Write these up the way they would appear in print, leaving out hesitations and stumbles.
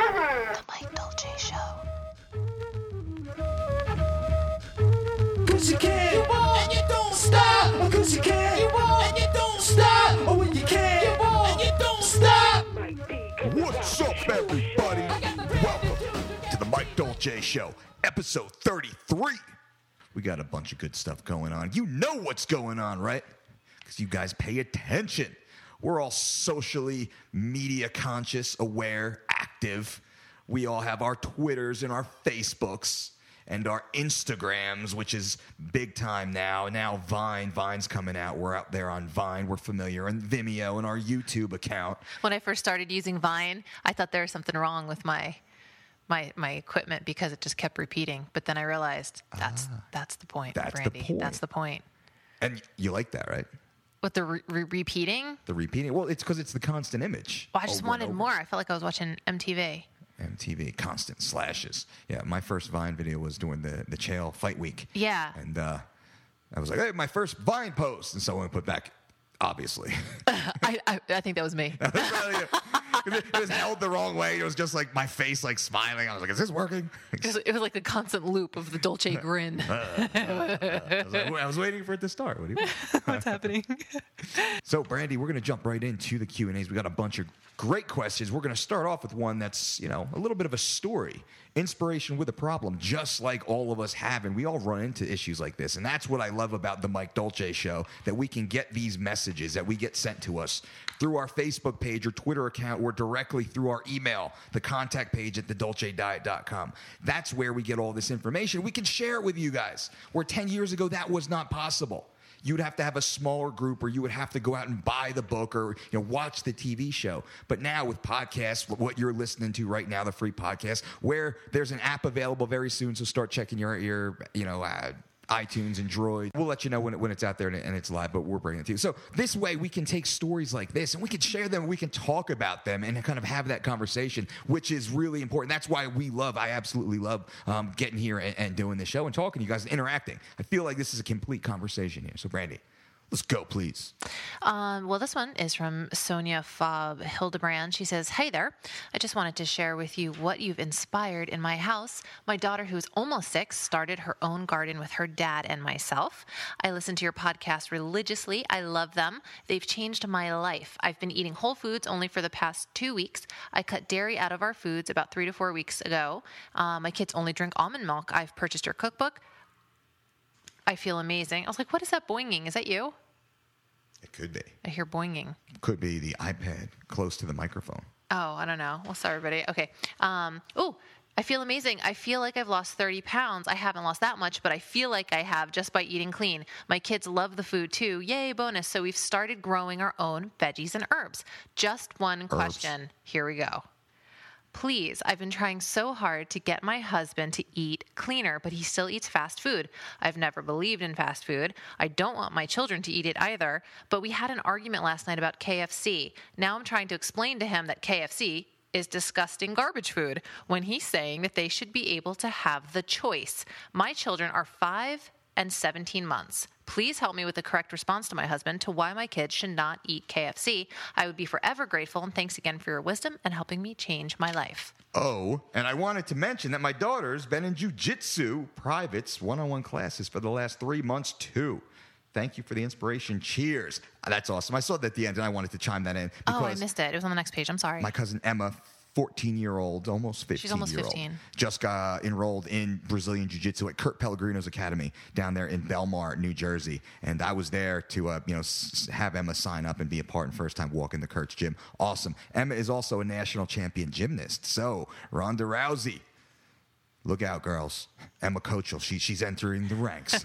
The Mike Dolce Show. 'Cause you can, you won't, and you don't stop. 'Cause you can, you won't, and you don't stop. Oh, when you can, you won't, and you don't stop. What's up, everybody? Welcome to the Mike Dolce Show, episode 33. We got a bunch of good stuff going on. You know what's going on, right? Because you guys pay attention. We're all socially media conscious, aware, active. We all have our Twitters and our Facebooks and our Instagrams, which is big time now. Now Vine. Vine's coming out. We're out there on Vine. We're familiar. And Vimeo and our YouTube account. When I first started using Vine, I thought there was something wrong with my equipment because it just kept repeating. But then I realized that's the point, That's Brandy. the point. That's the point. And you like that, right? With the repeating? The repeating. Well, it's because it's the constant image. Well, I just over and wanted over. more. I felt like I was watching MTV. MTV, constant slashes. Yeah, my first Vine video was during the Chael fight week. Yeah. And I was like, hey, my first Vine post. And someone put back, obviously. I think that was me. It was held the wrong way. It was just like my face like smiling. I was like, is this working? It was like the constant loop of the Dolce grin. I was waiting for it to start. What do you want? What's happening? So, Brandy, we're going to jump right into the Q&As. We got a bunch of great questions. We're going to start off with one that's, a little bit of a story. Inspiration with a problem, just like all of us have. And we all run into issues like this. And that's what I love about the Mike Dolce Show, that we can get these messages that we get sent to us through our Facebook page or Twitter account or directly through our email, the contact page at thedolcediet.com. That's where we get all this information. We can share it with you guys, where 10 years ago that was not possible. You'd have to have a smaller group, or you would have to go out and buy the book, or watch the TV show. But now with podcasts, what you're listening to right now, the free podcast, where there's an app available very soon, so start checking your iTunes and Droid. We'll let you know when it's out there and it's live, but we're bringing it to you. So this way we can take stories like this and we can share them, we can talk about them and kind of have that conversation, which is really important. That's why I absolutely love getting here and doing this show and talking to you guys and interacting. I feel like this is a complete conversation here. So Brandy, let's go, please. Well, this one is from Sonia Fob Hildebrand. She says, hey there. I just wanted to share with you what you've inspired in my house. My daughter, who's almost 6, started her own garden with her dad and myself. I listen to your podcast religiously. I love them. They've changed my life. I've been eating whole foods only for the past 2 weeks. I cut dairy out of our foods about 3 to 4 weeks ago. My kids only drink almond milk. I've purchased your cookbook. I feel amazing. I was like, what is that boinging? Is that you? It could be. I hear boinging. Could be the iPad close to the microphone. Oh, I don't know. Well, sorry, everybody. Okay. I feel amazing. I feel like I've lost 30 pounds. I haven't lost that much, but I feel like I have just by eating clean. My kids love the food too. Yay, bonus. So we've started growing our own veggies and herbs. Just one question. Here we go. Please, I've been trying so hard to get my husband to eat cleaner, but he still eats fast food. I've never believed in fast food. I don't want my children to eat it either, but we had an argument last night about KFC. Now I'm trying to explain to him that KFC is disgusting garbage food when he's saying that they should be able to have the choice. My children are 5 and 17 months. Please help me with the correct response to my husband to why my kids should not eat KFC. I would be forever grateful, and thanks again for your wisdom and helping me change my life. Oh, and I wanted to mention that my daughter's been in jiu-jitsu privates, one-on-one classes for the last 3 months, too. Thank you for the inspiration. Cheers. That's awesome. I saw that at the end, and I wanted to chime that in. Oh, I missed it. It was on the next page. I'm sorry. My cousin Emma, 14-year-old, almost 15-year-old. She's almost 15. Just got enrolled in Brazilian Jiu-Jitsu at Kurt Pellegrino's Academy down there in Belmar, New Jersey. And I was there to have Emma sign up and be a part and first time walk in the Kurt's gym. Awesome. Emma is also a national champion gymnast. So, Ronda Rousey. Look out, girls. Emma Kochel, she's entering the ranks.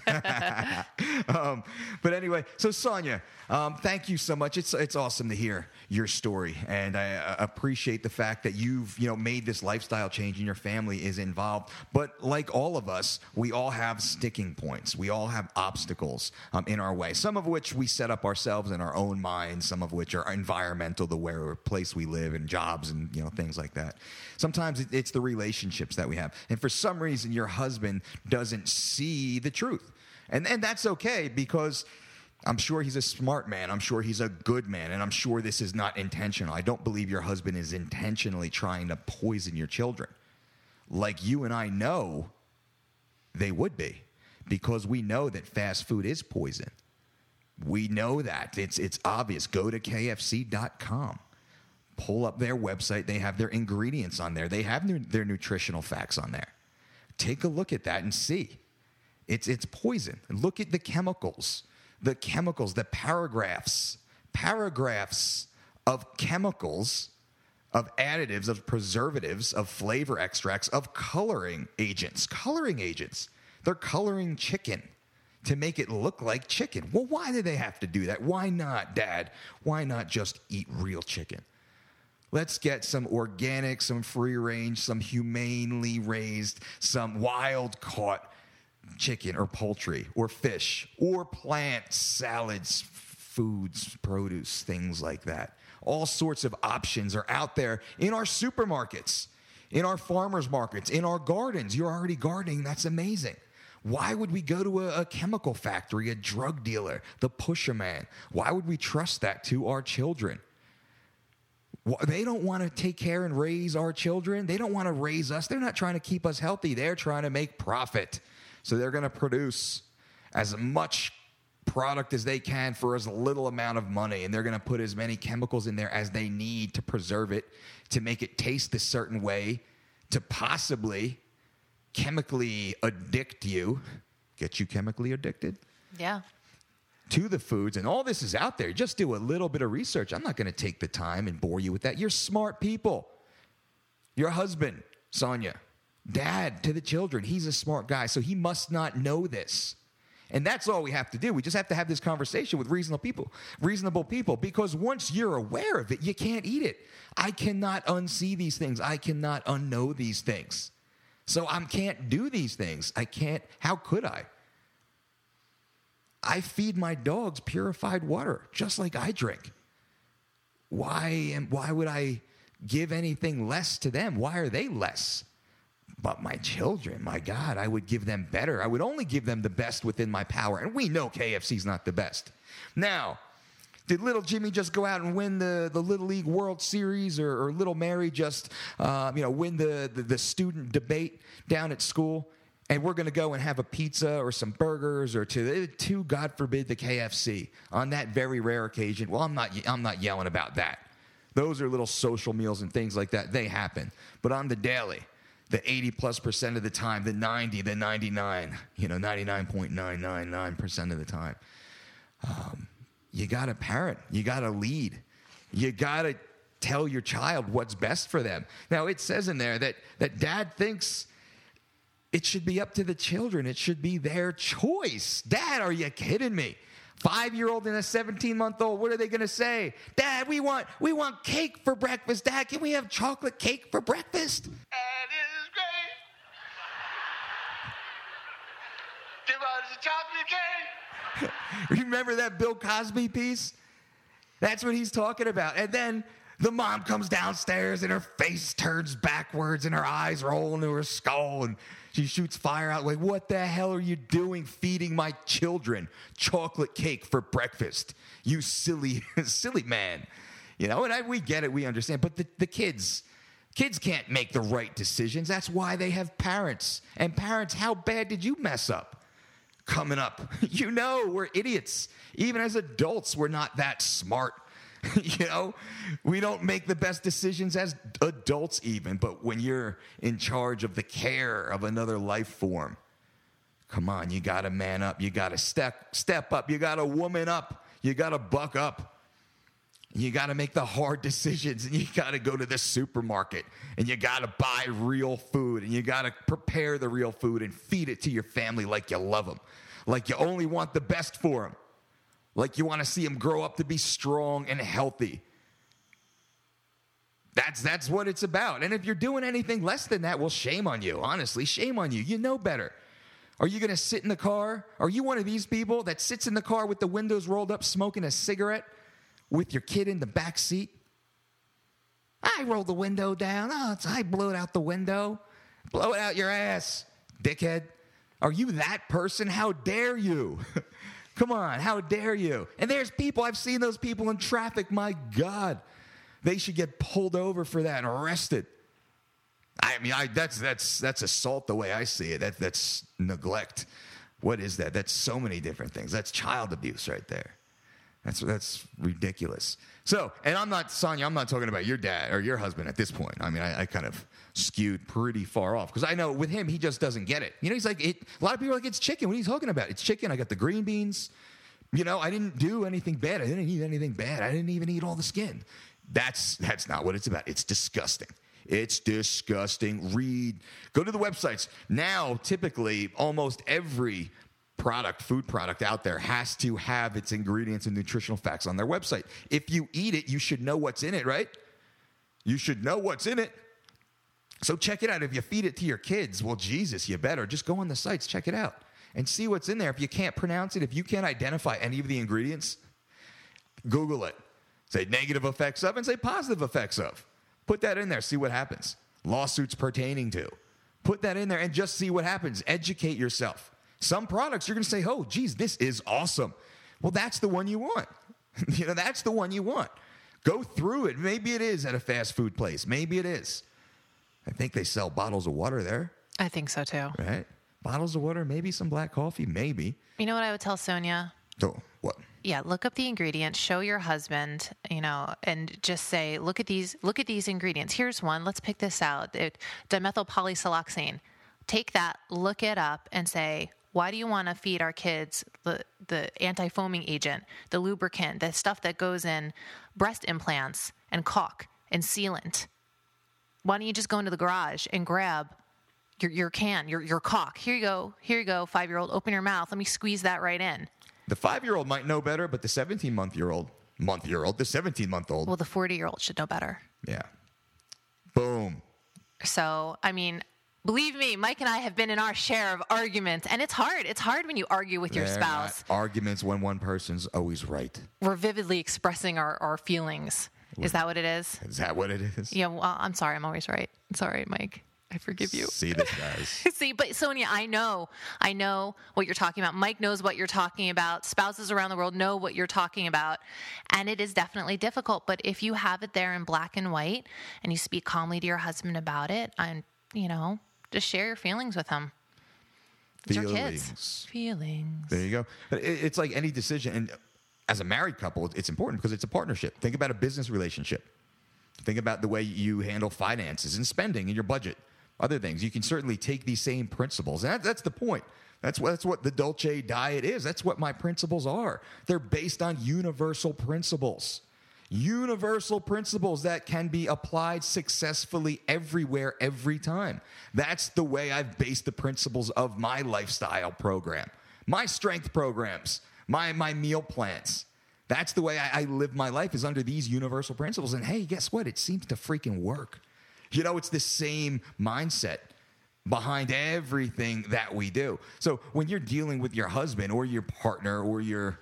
But anyway, so Sonia, thank you so much. It's awesome to hear your story, and I appreciate the fact that you've made this lifestyle change and your family is involved. But like all of us, we all have sticking points. We all have obstacles in our way, some of which we set up ourselves in our own minds, some of which are environmental, the place we live and jobs and things like that. Sometimes it's the relationships that we have. And for some reason, your husband doesn't see the truth. And that's okay, because I'm sure he's a smart man. I'm sure he's a good man. And I'm sure this is not intentional. I don't believe your husband is intentionally trying to poison your children. Like you and I know they would be, because we know that fast food is poison. We know that. It's obvious. Go to KFC.com. Pull up their website. They have their ingredients on there. They have their nutritional facts on there. Take a look at that and see. It's poison. Look at the chemicals. The paragraphs of chemicals, of additives, of preservatives, of flavor extracts, of coloring agents. They're coloring chicken to make it look like chicken. Well, why do they have to do that? Why not, Dad? Why not just eat real chicken? Let's get some organic, some free range, some humanely raised, some wild caught chicken or poultry or fish or plants, salads, foods, produce, things like that. All sorts of options are out there in our supermarkets, in our farmers markets, in our gardens. You're already gardening. That's amazing. Why would we go to a chemical factory, a drug dealer, the pusher man? Why would we trust that to our children? They don't want to take care and raise our children. They don't want to raise us. They're not trying to keep us healthy. They're trying to make profit. So they're going to produce as much product as they can for as little amount of money. And they're going to put as many chemicals in there as they need to preserve it, to make it taste a certain way, to possibly chemically addict you, get you chemically addicted. Yeah. To the foods, and all this is out there. Just do a little bit of research. I'm not going to take the time and bore you with that. You're smart people. Your husband, Sonia, dad to the children, he's a smart guy, so he must not know this. And that's all we have to do. We just have to have this conversation with reasonable people, because once you're aware of it, you can't eat it. I cannot unsee these things. I cannot unknow these things. So I can't do these things. I can't. How could I? I feed my dogs purified water, just like I drink. Why would I give anything less to them? Why are they less? But my children, my God, I would give them better. I would only give them the best within my power. And we know KFC's not the best. Now, did little Jimmy just go out and win the Little League World Series, or little Mary just win the student debate down at school? And we're going to go and have a pizza or some burgers or to God forbid, the KFC on that very rare occasion. Well, I'm not yelling about that. Those are little social meals and things like that. They happen. But on the daily, the 80+% of the time, the 90, the 99, 99.999% of the time, you got to parent. You got to lead. You got to tell your child what's best for them. Now, it says in there that dad thinks it should be up to the children. It should be their choice. Dad, are you kidding me? 5-year-old and a 17-month-old, what are they going to say? Dad, we want cake for breakfast. Dad, can we have chocolate cake for breakfast? That is great. Give us a chocolate cake. Remember that Bill Cosby piece? That's what he's talking about. And then the mom comes downstairs and her face turns backwards and her eyes roll into her skull and she shoots fire out. Like, what the hell are you doing feeding my children chocolate cake for breakfast? You silly, silly man. And we get it, we understand. But the kids can't make the right decisions. That's why they have parents. And parents, how bad did you mess up coming up? We're idiots. Even as adults, we're not that smart. We don't make the best decisions as adults even, but when you're in charge of the care of another life form, come on, you got to man up. You got to step up. You got to woman up. You got to buck up. You got to make the hard decisions, and you got to go to the supermarket, and you got to buy real food, and you got to prepare the real food and feed it to your family like you love them, like you only want the best for them. Like you want to see them grow up to be strong and healthy. That's what it's about. And if you're doing anything less than that, well, shame on you. Honestly, shame on you. You know better. Are you going to sit in the car? Are you one of these people that sits in the car with the windows rolled up smoking a cigarette with your kid in the back seat? I roll the window down. I blow it out the window. Blow it out your ass, dickhead. Are you that person? How dare you? Come on, how dare you? And there's people, I've seen those people in traffic, my God. They should get pulled over for that and arrested. I mean, that's assault the way I see it. That's neglect. What is that? That's so many different things. That's child abuse right there. That's ridiculous. So, and I'm not, Sonia, I'm not talking about your dad or your husband at this point. I mean, I kind of skewed pretty far off because I know with him, he just doesn't get it. You know, he's like, a lot of people are like, it's chicken. What are you talking about? It's chicken. I got the green beans. You know, I didn't do anything bad. I didn't eat anything bad. I didn't even eat all the skin. That's not what it's about. It's disgusting. It's disgusting. Go to the websites. Now, typically, almost every food product out there has to have its ingredients and nutritional facts on their website. If you eat it, you should know what's in it, right? You should know what's in it. So check it out. If you feed it to your kids, well, Jesus, you better. Just go on the sites, check it out, and see what's in there. If you can't pronounce it, if you can't identify any of the ingredients, Google it. Say negative effects of and say positive effects of. Put that in there, see what happens. Lawsuits pertaining to. Put that in there and just see what happens. Educate yourself. Some products you're going to say, oh, geez, this is awesome. Well, that's the one you want. You know, that's the one you want. Go through it. Maybe it is at a fast food place. Maybe it is. I think they sell bottles of water there. I think so, too. Right? Bottles of water, maybe some black coffee, maybe. You know what I would tell Sonia? Oh, what? Yeah, look up the ingredients, show your husband, you know, and just say, look at these ingredients. Here's one. Let's pick this out. Dimethylpolysiloxane. Take that, look it up, and say, why do you want to feed our kids the anti-foaming agent, the lubricant, the stuff that goes in breast implants and caulk and sealant? Why don't you just go into the garage and grab your can, your caulk? Here you go, 5-year-old, open your mouth. Let me squeeze that right in. The 5-year-old might know better, but the 17-month-old, the 17-month-old. Well, the 40-year-old should know better. Yeah. Boom. So, I mean, believe me, Mike and I have been in our share of arguments, and it's hard. It's hard when you argue with your spouse. Arguments when one person's always right. We're vividly expressing our feelings. Is that what it is? Is that what it is? Yeah, well, I'm sorry. I'm always right. Sorry, Mike. I forgive you. See this, guys. See, but Sonia, I know what you're talking about. Mike knows what you're talking about. Spouses around the world know what you're talking about. And it is definitely difficult. But if you have it there in black and white and you speak calmly to your husband about it, and, you know, just share your feelings with him. It's your kids. Feelings. There you go. It's like any decision. And as a married couple, it's important because it's a partnership. Think about a business relationship. Think about the way you handle finances and spending and your budget. Other things. You can certainly take these same principles. And that's the point. That's what the Dolce diet is. That's what my principles are. They're based on universal principles. Universal principles that can be applied successfully everywhere, every time. That's the way I've based the principles of my lifestyle program, my strength programs, my meal plans. That's the way I live my life, is under these universal principles. And hey, guess what? It seems to freaking work. You know, it's the same mindset behind everything that we do. So when you're dealing with your husband or your partner or your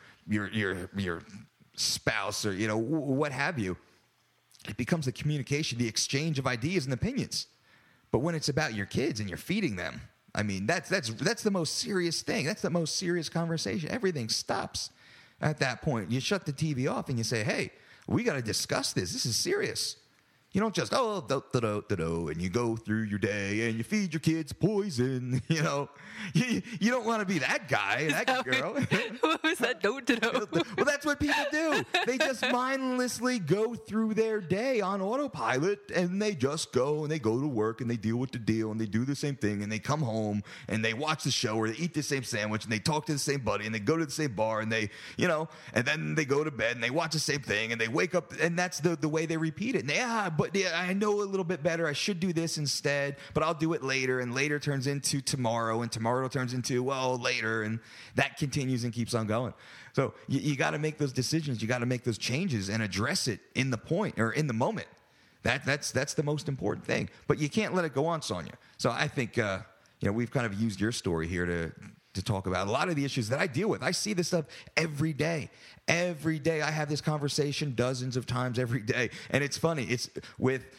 spouse or, you know, what have you, it becomes the communication, the exchange of ideas and opinions. But when it's about your kids and you're feeding them, I mean, that's the most serious thing. That's the most serious conversation. Everything stops at that point. You shut the TV off and you say, hey, we got to discuss this. This is serious. You don't just, and you go through your day and you feed your kids poison, you know. You don't want to be that guy, that girl. What was that? Well, that's what people do. They just mindlessly go through their day on autopilot, and they just go and they go to work and they deal with the deal and they do the same thing and they come home and they watch the show or they eat the same sandwich and they talk to the same buddy and they go to the same bar and they, you know, and then they go to bed and they watch the same thing and they wake up, and that's the way they repeat it. And but I know a little bit better. I should do this instead, but I'll do it later, and later turns into tomorrow, and tomorrow turns into, well, later, and that continues and keeps on going. So you got to make those decisions. You got to make those changes and address it in the point or in the moment. That's the most important thing. But you can't let it go on, Sonia. So I think we've kind of used your story here to talk about a lot of the issues that I deal with. I see this stuff every day. Every day I have this conversation dozens of times every day. And it's funny. It's with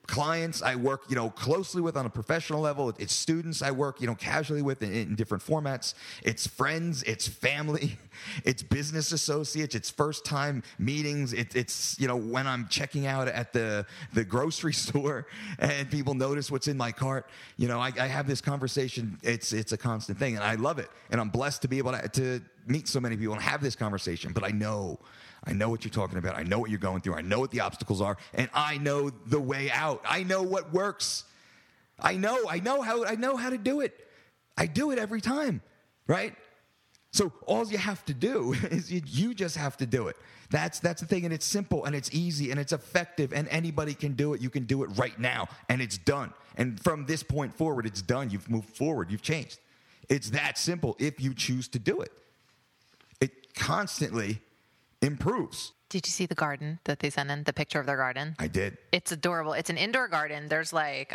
clients I work, closely with on a professional level. It's students I work, casually with in different formats. It's friends, it's family, it's business associates, it's first time meetings. It's when I'm checking out at the grocery store and people notice what's in my cart. I have this conversation. It's a constant thing, and I love it. And I'm blessed to be able to meet so many people and have this conversation. But I know what you're talking about. I know what you're going through. I know what the obstacles are, and I know the way out. I know what works. I know how to do it. I do it every time, right? So all you have to do is you just have to do it. That's the thing, and it's simple, and it's easy, and it's effective, and anybody can do it. You can do it right now, and it's done. And from this point forward, it's done. You've moved forward. You've changed. It's that simple if you choose to do it. It constantly improves. Did you see the garden that they sent in, the picture of their garden? I did. It's adorable. It's an indoor garden. There's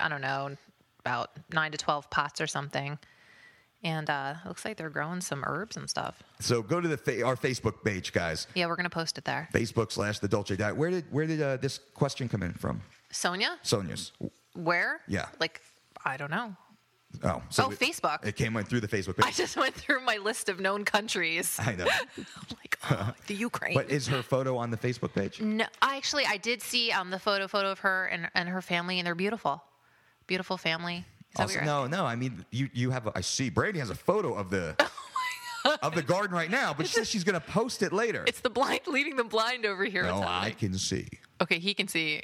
about 9 to 12 pots or something. And it looks like they're growing some herbs and stuff. So go to our Facebook page, guys. Yeah, we're going to post it there. Facebook/The Dolce Diet. Where did this question come in from? Sonia's. Where? Yeah. I don't know. Oh, Facebook. It came in through the Facebook page. I just went through my list of known countries. I know. The Ukraine. But is her photo on the Facebook page? No, I did see the photo of her and her family, and they're beautiful. Beautiful family. No. I mean, you have. I see. Brady has a photo of the of the garden right now, but she says she's going to post it later. It's the blind leading the blind over here. No, I can see. Okay, he can see.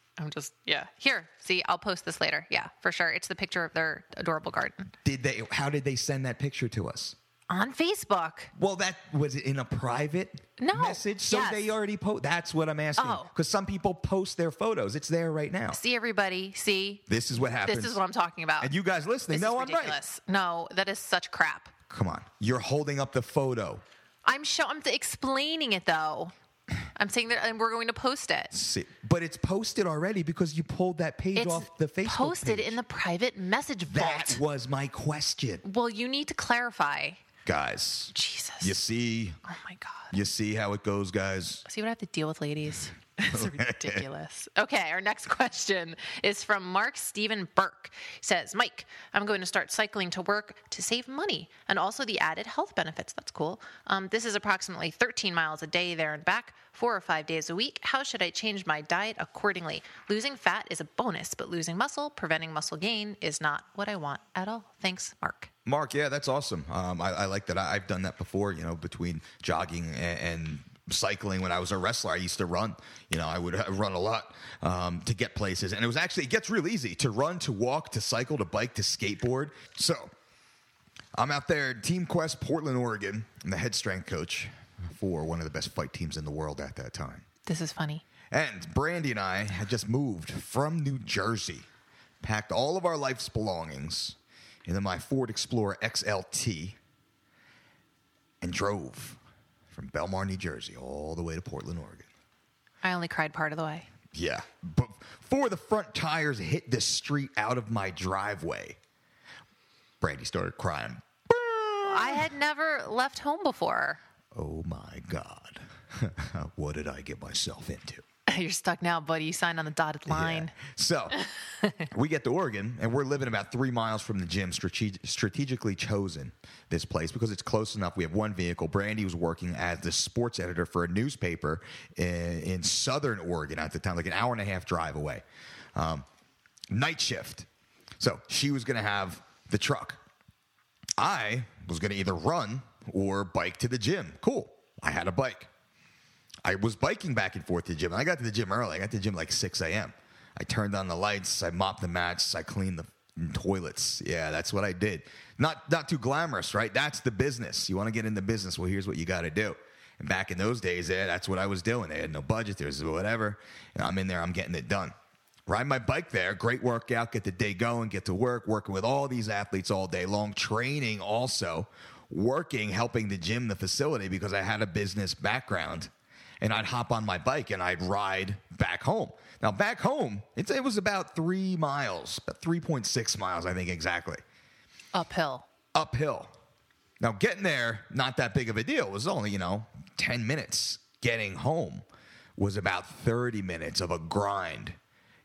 Here, see, I'll post this later. Yeah, for sure. It's the picture of their adorable garden. How did they send that picture to us? On Facebook. Well, was it in a private message? So yes. They already post. That's what I'm asking. Because some people post their photos. It's there right now. See, everybody. See. This is what happens. This is what I'm talking about. And you guys listening know I'm right. No, that is such crap. Come on. You're holding up the photo. I'm explaining it, though. I'm saying that, and we're going to post it. See, but it's posted already because you pulled that page off the Facebook posted page. In the private message vault. That was my question. Well, you need to clarify. Guys. Jesus. You see? Oh, my God. You see how it goes, guys? See what I have to deal with, ladies? It's ridiculous. Okay, our next question is from Mark Stephen Burke. He says, Mike, I'm going to start cycling to work to save money and also the added health benefits. That's cool. This is approximately 13 miles a day there and back, 4 or 5 days a week. How should I change my diet accordingly? Losing fat is a bonus, but losing muscle, preventing muscle gain is not what I want at all. Thanks, Mark. Mark, yeah, that's awesome. I like that. I've done that before, between jogging and cycling. When I was a wrestler, I used to run. I would run a lot to get places. And it gets real easy to run, to walk, to cycle, to bike, to skateboard. So I'm out there at Team Quest, Portland, Oregon. I'm the head strength coach for one of the best fight teams in the world at that time. This is funny. And Brandy and I had just moved from New Jersey, packed all of our life's belongings into my Ford Explorer XLT, and drove from Belmar, New Jersey, all the way to Portland, Oregon. I only cried part of the way. Yeah. But before the front tires hit the street out of my driveway, Brandy started crying. I had never left home before. Oh, my God. What did I get myself into? You're stuck now, buddy. You signed on the dotted line. Yeah. So we get to Oregon, and we're living about 3 miles from the gym. Strategically chosen this place because it's close enough. We have one vehicle. Brandy was working as the sports editor for a newspaper in southern Oregon at the time, like an hour and a half drive away. Night shift. So she was going to have the truck. I was going to either run or bike to the gym. Cool. I had a bike. I was biking back and forth to the gym. I got to the gym early. I got to the gym like 6 a.m. I turned on the lights. I mopped the mats. I cleaned the toilets. Yeah, that's what I did. Not too glamorous, right? That's the business. You want to get into business? Well, here's what you got to do. And back in those days, that's what I was doing. They had no budget. There was whatever. And I'm in there. I'm getting it done. Ride my bike there. Great workout. Get the day going. Get to work. Working with all these athletes all day long. Training also. Working, helping the gym, the facility, because I had a business background. And I'd hop on my bike and I'd ride back home. Now, back home, it was about 3 miles, about 3.6 miles, I think exactly. Uphill. Now, getting there, not that big of a deal. It was only, 10 minutes. Getting home was about 30 minutes of a grind.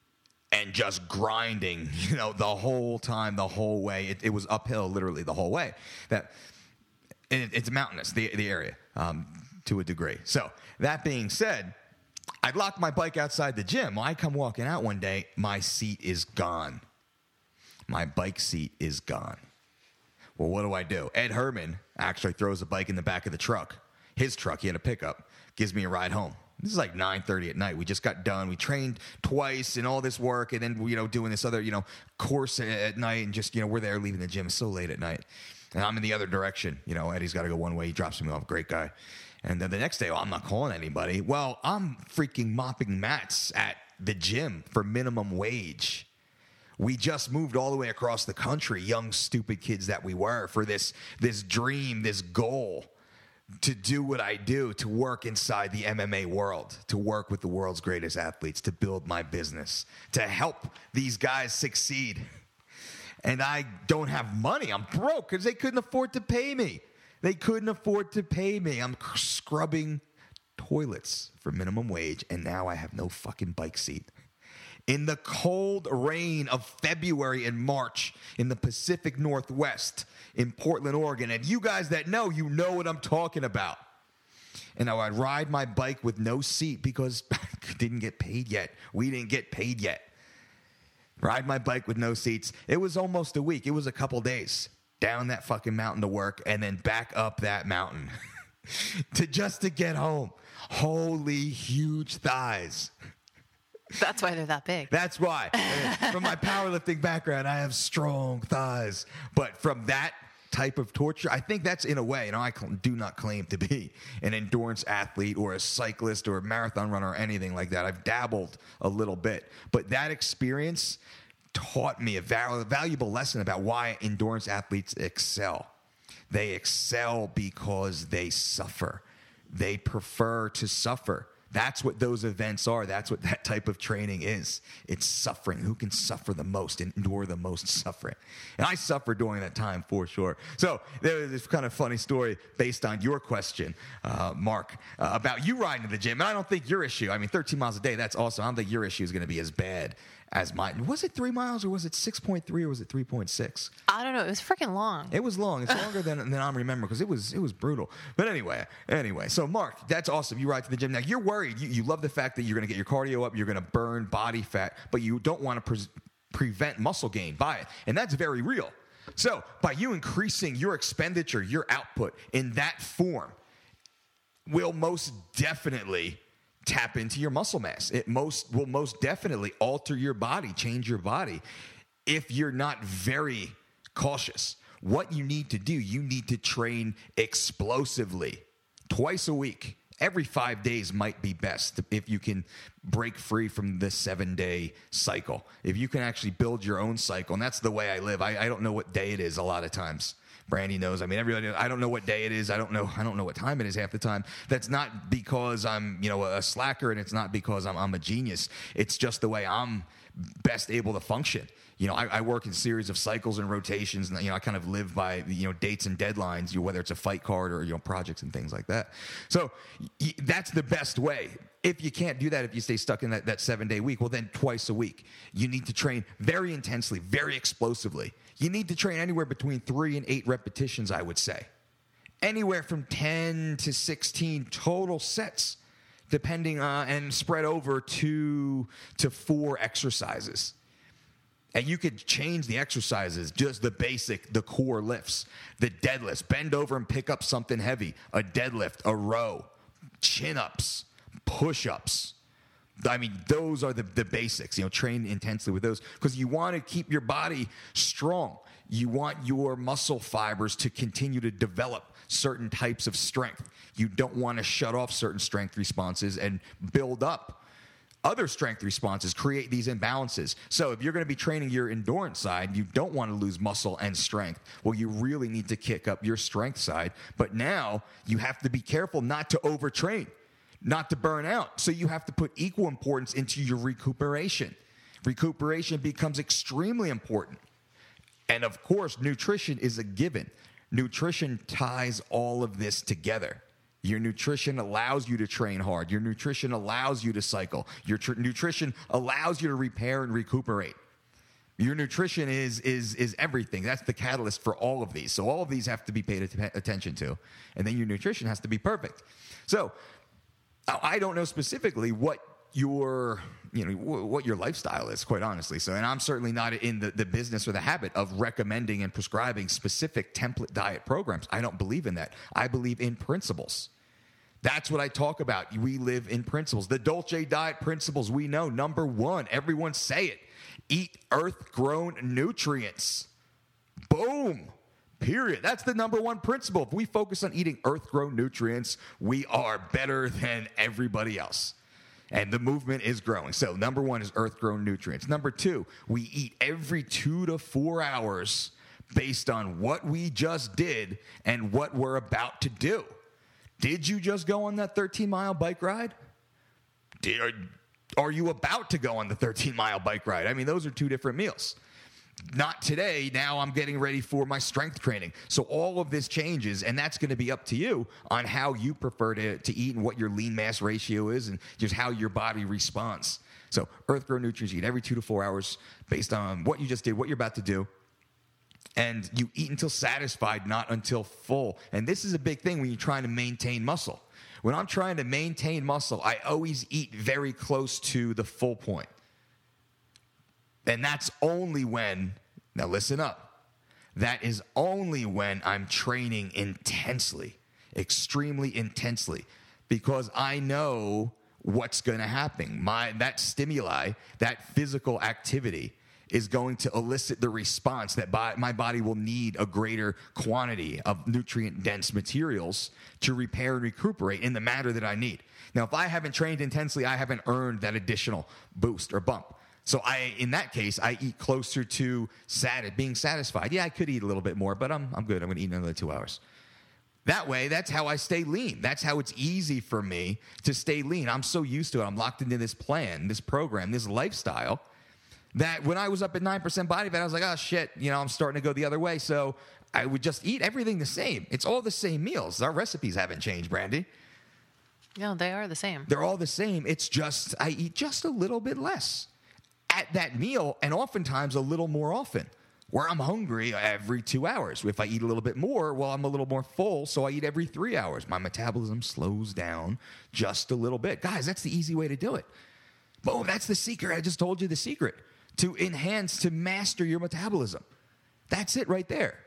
and just grinding, the whole time, the whole way. It was uphill literally the whole way. It's mountainous, the area, to a degree. So that being said, I'd locked my bike outside the gym. Well, I come walking out one day, my seat is gone. My bike seat is gone. Well, what do? Ed Herman actually throws a bike in the back of the truck. His truck, he had a pickup, gives me a ride home. This is like 9:30 at night. We just got done. We trained twice and all this work, and then, doing this other, course at night, and just, we're there leaving the gym. It's so late at night. And I'm in the other direction. Eddie's got to go one way. He drops me off. Great guy. And then the next day, I'm not calling anybody. Well, I'm freaking mopping mats at the gym for minimum wage. We just moved all the way across the country, young, stupid kids that we were, for this dream, this goal to do what I do, to work inside the MMA world, to work with the world's greatest athletes, to build my business, to help these guys succeed. And I don't have money. I'm broke because they couldn't afford to pay me. I'm scrubbing toilets for minimum wage, and now I have no fucking bike seat. In the cold rain of February and March in the Pacific Northwest in Portland, Oregon. And you guys that know, what I'm talking about. And now I'd ride my bike with no seat because I didn't get paid yet. We didn't get paid yet. Ride my bike with no seats. It was almost a week. It was a couple days down that fucking mountain to work and then back up that mountain to get home. Holy huge thighs. That's why they're that big. That's why. From my powerlifting background, I have strong thighs. But from that type of torture, I think that's in a way, I do not claim to be an endurance athlete or a cyclist or a marathon runner or anything like that. I've dabbled a little bit. But that experience taught me a valuable lesson about why endurance athletes excel. They excel because they suffer. They prefer to suffer. That's what those events are. That's what that type of training is. It's suffering. Who can suffer the most, endure the most suffering? And I suffered during that time for sure. So there was this kind of funny story based on your question, Mark, about you riding to the gym. And I don't think your issue, 13 miles a day, that's awesome. I don't think your issue is going to be as bad as mine. Was it 3 miles or was it 6.3 or was it 3.6? I don't know. It was freaking long. It was long. It's longer than I remember because it was brutal. But anyway. So Mark, that's awesome. You ride to the gym. Now you're worried. You love the fact that you're going to get your cardio up. You're going to burn body fat, but you don't want to prevent muscle gain by it. And that's very real. So by you increasing your expenditure, your output in that form will most definitely tap into your muscle mass. It will most definitely alter your body, change your body if you're not very cautious. What you need to do, you need to train explosively twice a week. Every 5 days might be best if you can break free from the 7-day cycle. If you can actually build your own cycle, and that's the way I live. I don't know what day it is a lot of times. Brandy knows. Everybody knows. I don't know what day it is. I don't know what time it is half the time. That's not because I'm, a slacker, and it's not because I'm a genius. It's just the way I'm best able to function. I work in series of cycles and rotations, and I kind of live by dates and deadlines, whether it's a fight card or projects and things like that. So that's the best way. If you can't do that, if you stay stuck in that 7-day week, well, then twice a week. You need to train very intensely, very explosively. You need to train anywhere between 3 and 8 repetitions, I would say. Anywhere from 10 to 16 total sets, depending on, and spread over 2 to 4 exercises. And you could change the exercises, just the basic, the core lifts, the deadlifts, bend over and pick up something heavy, a deadlift, a row, chin-ups, push-ups. Those are the basics. Train intensely with those because you want to keep your body strong. You want your muscle fibers to continue to develop certain types of strength. You don't want to shut off certain strength responses and build up other strength responses, create these imbalances. So if you're going to be training your endurance side, you don't want to lose muscle and strength. Well, you really need to kick up your strength side. But now you have to be careful not to overtrain, not to burn out. So you have to put equal importance into your recuperation. Recuperation becomes extremely important. And of course, nutrition is a given. Nutrition ties all of this together. Your nutrition allows you to train hard. Your nutrition allows you to cycle. Your nutrition allows you to repair and recuperate. Your nutrition is everything. That's the catalyst for all of these. So all of these have to be paid attention to. And then your nutrition has to be perfect. So I don't know specifically what your lifestyle is, quite honestly. So, and I'm certainly not in the business or the habit of recommending and prescribing specific template diet programs. I don't believe in that. I believe in principles. That's what I talk about. We live in principles. The Dolce diet principles we know. Number one, everyone say it. Eat earth-grown nutrients. Boom. Period. That's the number one principle. If we focus on eating earth-grown nutrients, we are better than everybody else. And the movement is growing. So number one is earth-grown nutrients. Number two, we eat every 2 to 4 hours based on what we just did and what we're about to do. Did you just go on that 13-mile bike ride? Are you about to go on the 13-mile bike ride? I mean, those are two different meals. Not today. Now I'm getting ready for my strength training. So all of this changes, and that's going to be up to you on how you prefer to eat and what your lean mass ratio is and just how your body responds. So earth-grown nutrients, you eat every 2 to 4 hours based on what you just did, what you're about to do. And you eat until satisfied, not until full. And this is a big thing when you're trying to maintain muscle. When I'm trying to maintain muscle, I always eat very close to the full point. And that's only when, now listen up, that is only when I'm training intensely, extremely intensely, because I know what's going to happen. That stimuli, that physical activity is going to elicit the response that my body will need a greater quantity of nutrient-dense materials to repair and recuperate in the manner that I need. Now, if I haven't trained intensely, I haven't earned that additional boost or bump. So in that case, I eat closer to being satisfied. Yeah, I could eat a little bit more, but I'm good. I'm going to eat another 2 hours. That way, that's how I stay lean. That's how it's easy for me to stay lean. I'm so used to it. I'm locked into this plan, this program, this lifestyle, that when I was up at 9% body fat, I was like, oh, shit, I'm starting to go the other way. So I would just eat everything the same. It's all the same meals. Our recipes haven't changed, Brandy. No, they are the same. They're all the same. It's just I eat just a little bit less at that meal, and oftentimes a little more often, where I'm hungry every 2 hours. If I eat a little bit more, well, I'm a little more full, so I eat every 3 hours. My metabolism slows down just a little bit. Guys, that's the easy way to do it. Boom, that's the secret. I just told you the secret. To master your metabolism. That's it right there.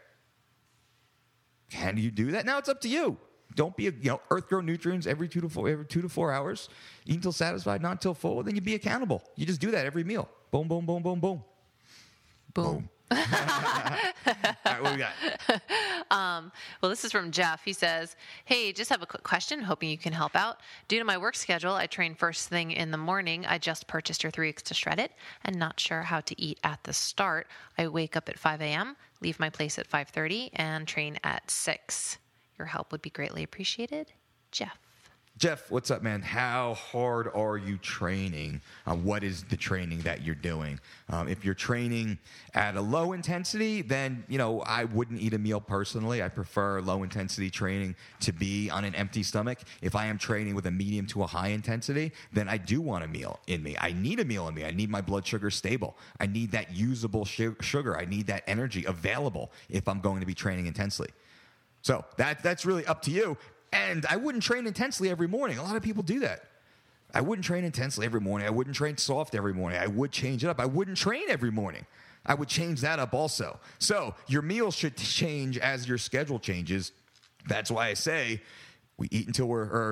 Can you do that? Now it's up to you. Don't be earth-grown nutrients every 2 to 4 hours. Eat until satisfied, not until full. Then you be accountable. You just do that every meal. Boom, boom, boom, boom, boom. Boom. All right, what we got? Well, this is from Jeff. He says, hey, just have a quick question, hoping you can help out. Due to my work schedule, I train first thing in the morning. I just purchased your 3 weeks to shred it and not sure how to eat at the start. I wake up at 5 a.m., leave my place at 5:30, and train at 6. Your help would be greatly appreciated. Jeff. Jeff, what's up, man? How hard are you training? What is the training that you're doing? If you're training at a low intensity, then, I wouldn't eat a meal personally. I prefer low intensity training to be on an empty stomach. If I am training with a medium to a high intensity, then I do want a meal in me. I need a meal in me. I need my blood sugar stable. I need that usable sugar. I need that energy available if I'm going to be training intensely. So that's really up to you. And I wouldn't train intensely every morning. A lot of people do that. I wouldn't train intensely every morning. I wouldn't train soft every morning. I would change it up. I wouldn't train every morning. I would change that up also. So your meals should change as your schedule changes. That's why I say we eat until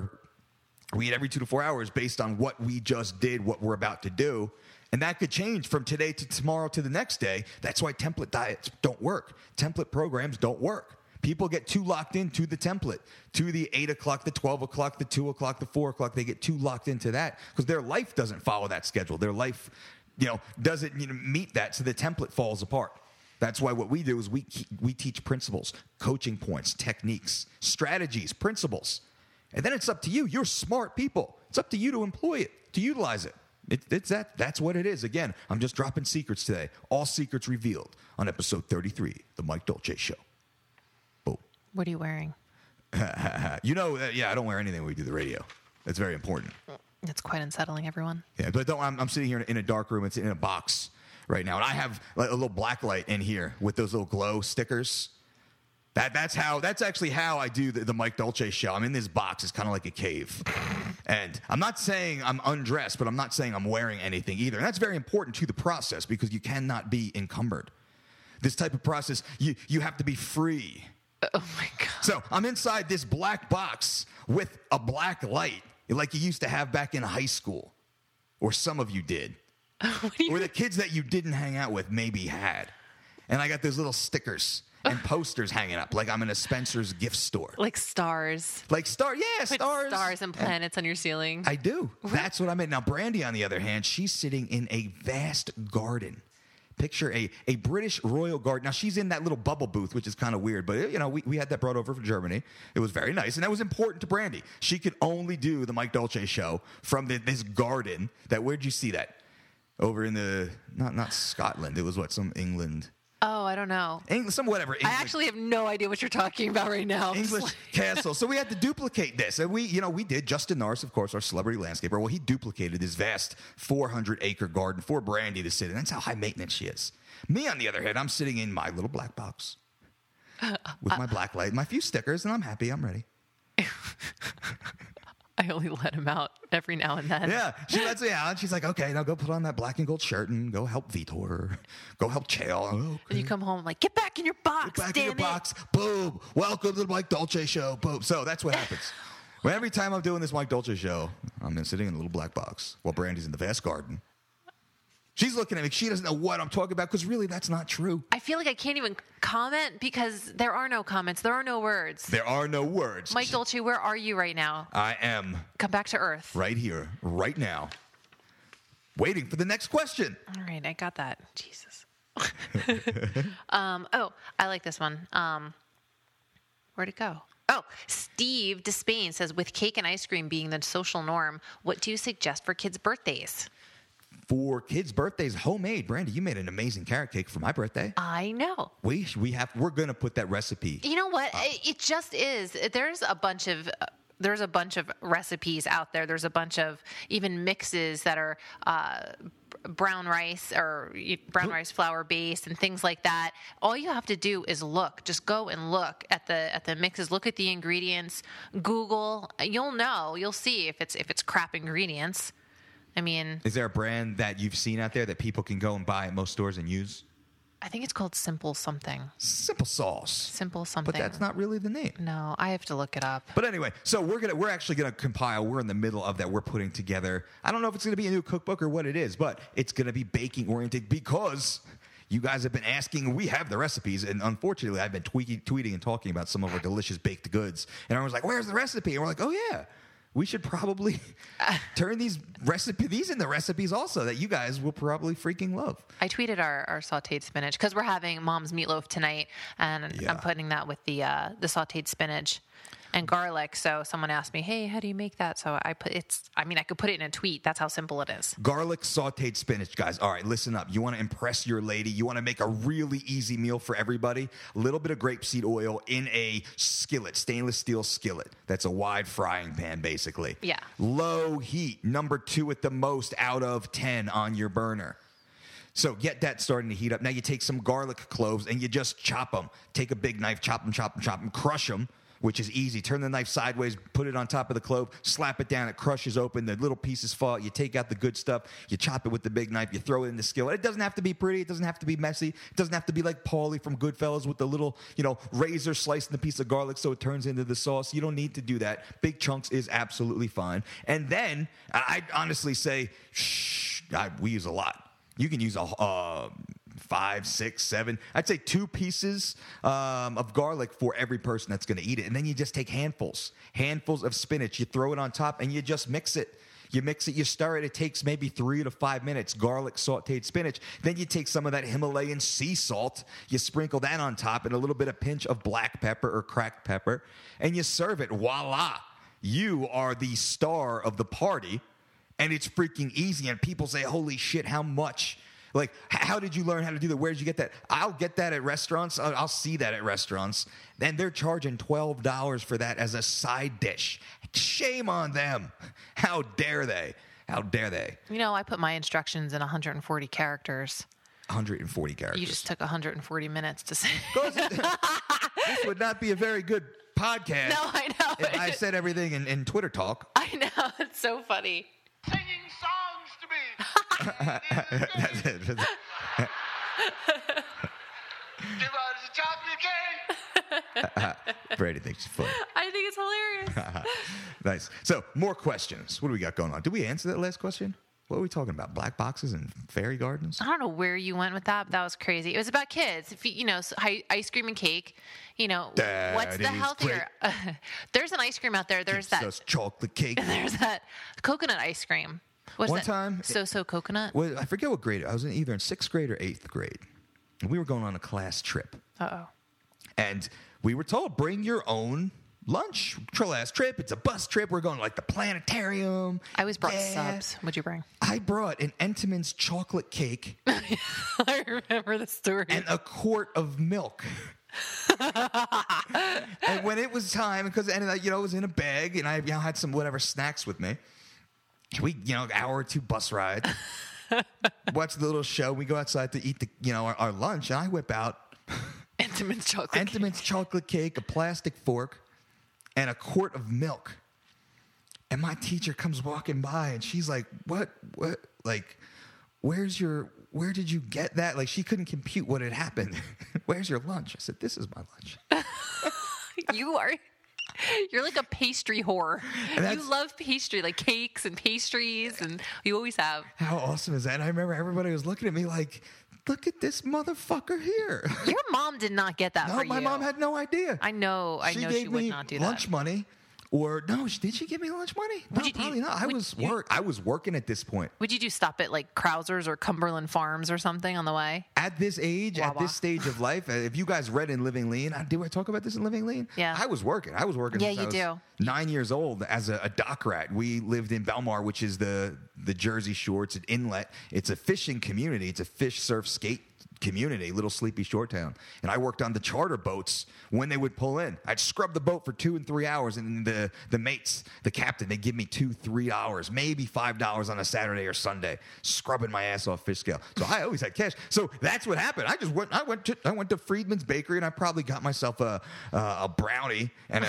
we eat every 2 to 4 hours based on what we just did, what we're about to do. And that could change from today to tomorrow to the next day. That's why template diets don't work. Template programs don't work. People get too locked into the template, to the 8 o'clock, the 12 o'clock, the 2 o'clock, the 4 o'clock. They get too locked into that because their life doesn't follow that schedule. Their life, doesn't meet that, so the template falls apart. That's why what we do is we teach principles, coaching points, techniques, strategies, principles. And then it's up to you. You're smart people. It's up to you to employ it, to utilize it. That's what it is. Again, I'm just dropping secrets today. All secrets revealed on episode 33, The Mike Dolce Show. What are you wearing? You know, I don't wear anything when we do the radio. That's very important. It's quite unsettling, everyone. Yeah, but I'm sitting here in a dark room. It's in a box right now, and I have like a little black light in here with those little glow stickers. That's actually how I do the Mike Dolce show. I'm in this box. It's kind of like a cave. And I'm not saying I'm undressed, but I'm not saying I'm wearing anything either. And that's very important to the process because you cannot be encumbered. This type of process, you have to be free. Oh, my God. So I'm inside this black box with a black light like you used to have back in high school. Or some of you did. Or the kids that you didn't hang out with maybe had. And I got those little stickers and posters hanging up like I'm in a Spencer's gift store. Like stars. Like stars. Yeah, Put stars. stars and planets on your ceiling. I do. That's what I meant. Now, Brandy, on the other hand, she's sitting in a vast garden. Picture a British royal garden. Now, she's in that little bubble booth, which is kind of weird, but, you know, we had that brought over from Germany. It was very nice, and that was important to Brandy. She could only do the Mike Dolce show from this garden. Where'd you see that? Over in not Scotland. It was some England. Oh, I don't know. England. I actually have no idea what you're talking about right now. English castle. So we had to duplicate this. And we did. Justin Norris, of course, our celebrity landscaper. Well, he duplicated this vast 400-acre garden for Brandy to sit in. That's how high maintenance she is. Me, on the other hand, I'm sitting in my little black box with my black light, my few stickers, and I'm happy. I'm ready. I only let him out every now and then. Yeah, she lets me out, and she's like, okay, now go put on that black and gold shirt and go help Vitor. Go help Chael. Okay. And you come home like, get back in your box, Get back damn in your it. box. Boom. Welcome to the Mike Dolce show. Boom. So that's what happens. Well, every time I'm doing this Mike Dolce show, I'm sitting in a little black box while Brandy's in the vast garden. She's looking at me. She doesn't know what I'm talking about because really that's not true. I feel like I can't even comment because there are no comments. There are no words. There are no words. Mike Dolce, where are you right now? I am Come back to earth. right here, right now, waiting for the next question. All right, I got that. Jesus. I like this one. Where'd it go? Oh, Steve Despain says, with cake and ice cream being the social norm, what do you suggest for kids' birthdays? For kids' birthdays, homemade. Brandy, you made an amazing carrot cake for my birthday. I know. We're gonna put that recipe. You know what? It just is. There's a bunch of recipes out there. There's a bunch of even mixes that are brown rice or brown rice flour based and things like that. All you have to do is look. Just go and look at the mixes. Look at the ingredients. Google. You'll know. You'll see if it's crap ingredients. I mean, is there a brand that you've seen out there that people can go and buy at most stores and use? I think it's called Simple something. Simple Sauce. Simple something. But that's not really the name. No, I have to look it up. But anyway, so we're actually gonna compile. We're in the middle of that. We're putting together. I don't know if it's gonna be a new cookbook or what it is, but it's gonna be baking oriented because you guys have been asking. We have the recipes, and unfortunately, I've been tweeting and talking about some of our delicious baked goods, and everyone's like, "Where's the recipe?" And we're like, "Oh yeah." We should probably turn these into recipes also that you guys will probably freaking love. I tweeted our sauteed spinach because we're having Mom's meatloaf tonight, and Yeah. I'm putting that with the sauteed spinach and garlic. So someone asked me, "Hey, how do you make that?" So I could put it in a tweet. That's how simple it is. Garlic sauteed spinach, guys. All right, listen up. You want to impress your lady. You want to make a really easy meal for everybody. A little bit of grapeseed oil in a skillet, stainless steel skillet. That's a wide frying pan, basically. Yeah. Low heat, number 2 at the most out of 10 on your burner. So get that starting to heat up. Now you take some garlic cloves and you just chop them. Take a big knife, chop them, crush them, which is easy. Turn the knife sideways, put it on top of the clove, slap it down, it crushes open, the little pieces fall, you take out the good stuff, you chop it with the big knife, you throw it in the skillet. It doesn't have to be pretty, it doesn't have to be messy, it doesn't have to be like Paulie from Goodfellas with the little, razor slicing the piece of garlic so it turns into the sauce. You don't need to do that. Big chunks is absolutely fine. And then, I'd honestly say, we use a lot. You can use 5, 6, 7. I'd say 2 pieces of garlic for every person that's going to eat it. And then you just take handfuls of spinach. You throw it on top and you just mix it. You mix it, you stir it. It takes maybe 3 to 5 minutes. Garlic, sauteed spinach. Then you take some of that Himalayan sea salt. You sprinkle that on top and a little bit of pinch of black pepper or cracked pepper. And you serve it. Voila. You are the star of the party. And it's freaking easy. And people say, holy shit, how much Like, how did you learn how to do that? Where did you get that? I'll get that at restaurants. I'll see that at restaurants. And they're charging $12 for that as a side dish. Shame on them. How dare they? How dare they? You know, I put my instructions in 140 characters. 140 characters. You just took 140 minutes to say. This would not be a very good podcast. No, I know. If I said everything in Twitter talk. I know. It's so funny. Singing songs to me. That's it. Give us a chocolate cake. Brady thinks it's funny. I think it's hilarious. Nice. So, more questions. What do we got going on? Did we answer that last question? What were we talking about? Black boxes and fairy gardens? I don't know where you went with that, but that was crazy. It was about kids. If you know, ice cream and cake. You know, That what's the is healthier? There's an ice cream out there. There's It's just chocolate cake. There's that coconut ice cream. What's One that? time- So coconut. Well, I forget what grade. I was either in 6th grade or 8th grade. And we were going on a class trip. Uh-oh. And we were told, bring your own lunch. Class trip. It's a bus trip. We're going to like the planetarium. I always brought Yeah. subs. What'd you bring? I brought an Entenmann's chocolate cake I remember the story. and a quart of milk. And when it was time, because it was in a bag, and I had some whatever snacks with me. We, hour or two bus ride, watch the little show. We go outside to eat our lunch, and I whip out Entenmann's chocolate cake. Entenmann's chocolate cake, a plastic fork, and a quart of milk. And my teacher comes walking by, and she's like, "What? Like, where did you get that?" Like, she couldn't compute what had happened. Where's your lunch? I said, "This is my lunch." You're like a pastry whore. And that's- You love pastry, like cakes and pastries, and you always have. How awesome is that? And I remember everybody was looking at me like, "Look at this motherfucker here." Your mom did not get that No, for you. my mom had no idea. I know she gave would me not do lunch that. money. Or no, did she give me lunch money? No, you- probably not. I was working at this point. Would you do stop at like Krauser's or Cumberland Farms or something on the way? At this age, at Wawa. this stage of life, if you guys read in Living Lean, do I talk about this in Living Lean? Yeah. I was working. Yeah, since I you was do. 9 years old as a dock rat. We lived in Belmar, which is the Jersey Shore. It's an inlet. It's a fishing community. It's a fish, surf, skate community, little sleepy shore town. And I worked on the charter boats when they would pull in. I'd scrub the boat for 2 and 3 hours, and the mates, the captain, they give me $2-3, maybe $5 on a Saturday or Sunday, scrubbing my ass off fish scale. So I always had cash. So that's what happened. I went to Friedman's Bakery, and I probably got myself a brownie and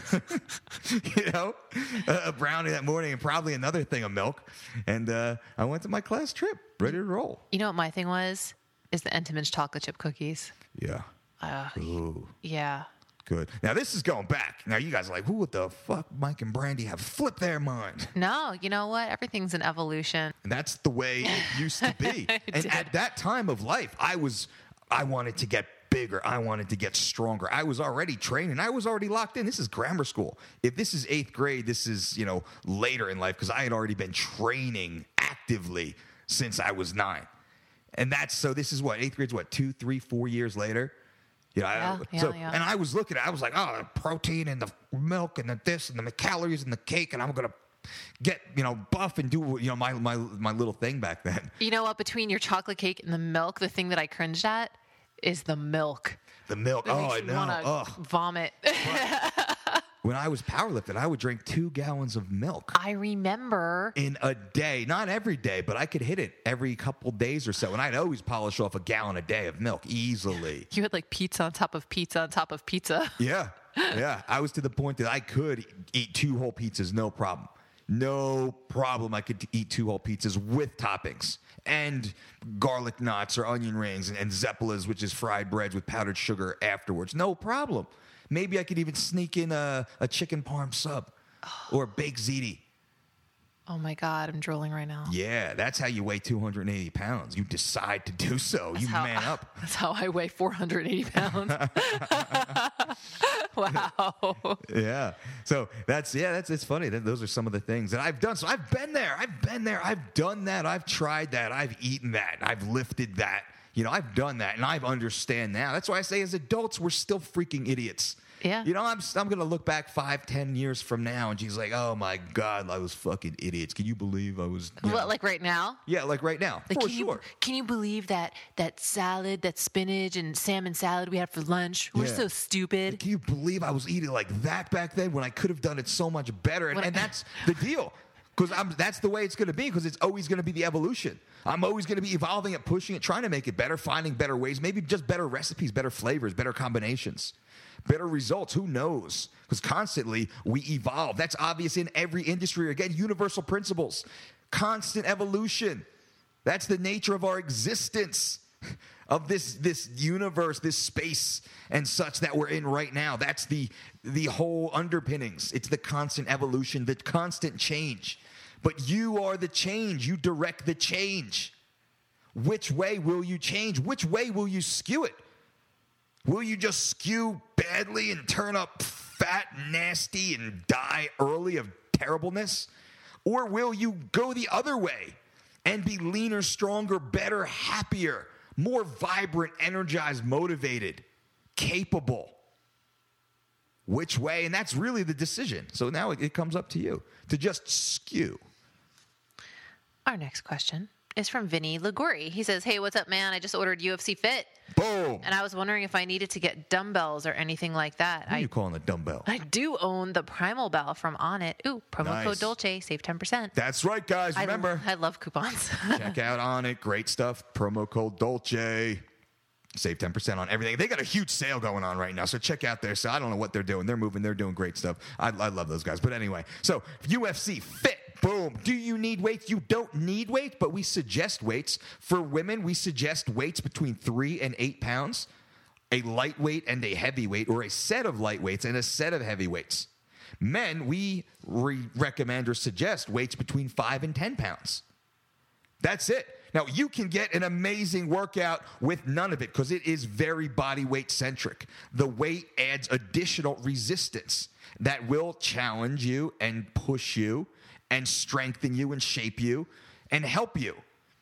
a brownie that morning, and probably another thing of milk. And I went to my class trip, ready to roll. You know what my thing was? Is the Entenmann's chocolate chip cookies. Yeah. Ooh. Yeah. Good. Now, this is going back. Now, you guys are like, who the fuck Mike and Brandy have flipped their mind? No, you know what? Everything's an evolution. And that's the way it used to be. And did. at that time of life, I wanted to get bigger. I wanted to get stronger. I was already training. I was already locked in. This is grammar school. If this is 8th grade, this is, later in life, because I had already been training actively since I was 9. And so this is what, 8th grade's what, 2, 3, 4 years later? Yeah. And I was looking at it, I was like, oh, the protein and the milk and the this and the calories and the cake, and I'm going to get, buff and do, my little thing back then. You know what? Between your chocolate cake and the milk, the thing that I cringed at is the milk. The milk, That oh, makes I you know. wanna Ugh. vomit. When I was powerlifting, I would drink 2 gallons of milk I remember. in a day. Not every day, but I could hit it every couple days or so. And I'd always polish off a gallon a day of milk easily. You had like pizza on top of pizza on top of pizza. Yeah. Yeah. I was to the point that I could eat 2 whole pizzas, no problem. No problem. I could eat 2 whole pizzas with toppings and garlic knots or onion rings and zeppelas, which is fried breads with powdered sugar afterwards. No problem. Maybe I could even sneak in a chicken parm sub or a baked ziti. Oh my God, I'm drooling right now. Yeah, that's how you weigh 280 pounds. You decide to do so. You man up. That's how I weigh 480 pounds. Wow. Yeah. So it's funny. Those are some of the things that I've done. So I've been there. I've done that. I've tried that. I've eaten that. I've lifted that. I've done that, and I understand now. That's why I say as adults, we're still freaking idiots. Yeah. You know, I'm going to look back 5-10 years from now, and she's like, oh, my God, I was fucking idiots. Can you believe I was... you know? What, like right now? Yeah, like right now, Like, for can sure. can you believe that salad, that spinach and salmon salad we had for lunch? We're Yeah. so stupid. Can you believe I was eating like that back then when I could have done it so much better? And, What- and that's the deal. Because that's the way it's going to be, because it's always going to be the evolution. I'm always going to be evolving it, pushing it, trying to make it better, finding better ways, maybe just better recipes, better flavors, better combinations, better results. Who knows? Because constantly we evolve. That's obvious in every industry. Again, universal principles, constant evolution. That's the nature of our existence, of this universe, this space and such that we're in right now. That's the whole underpinnings. It's the constant evolution, the constant change. But you are the change. You direct the change. Which way will you change? Which way will you skew it? Will you just skew badly and turn up fat, nasty, and die early of terribleness? Or will you go the other way and be leaner, stronger, better, happier, more vibrant, energized, motivated, capable? Which way? And that's really the decision. So now it comes up to you to just skew. Our next question is from Vinny Liguri. He says, hey, what's up, man? I just ordered UFC Fit, Boom. and I was wondering if I needed to get dumbbells or anything like that. What are you calling a dumbbell? I do own the Primal Bell from Onnit. Ooh, promo Nice. code Dolce, save 10%. That's right, guys. Remember, I love coupons. check out On It. Great stuff. Promo code Dolce. Save 10% on everything. They got a huge sale going on right now, so check out their site. I don't know what they're doing. They're moving. They're doing great stuff. I love those guys. But anyway, so UFC Fit. Boom. Do you need weights? You don't need weights, but we suggest weights. For women, we suggest weights between 3 and 8 pounds, a lightweight and a heavyweight, or a set of lightweights and a set of heavyweights. Men, we recommend or suggest weights between 5 and 10 pounds. That's it. Now, you can get an amazing workout with none of it because it is very body weight centric. The weight adds additional resistance that will challenge you and push you and strengthen you and shape you and help you.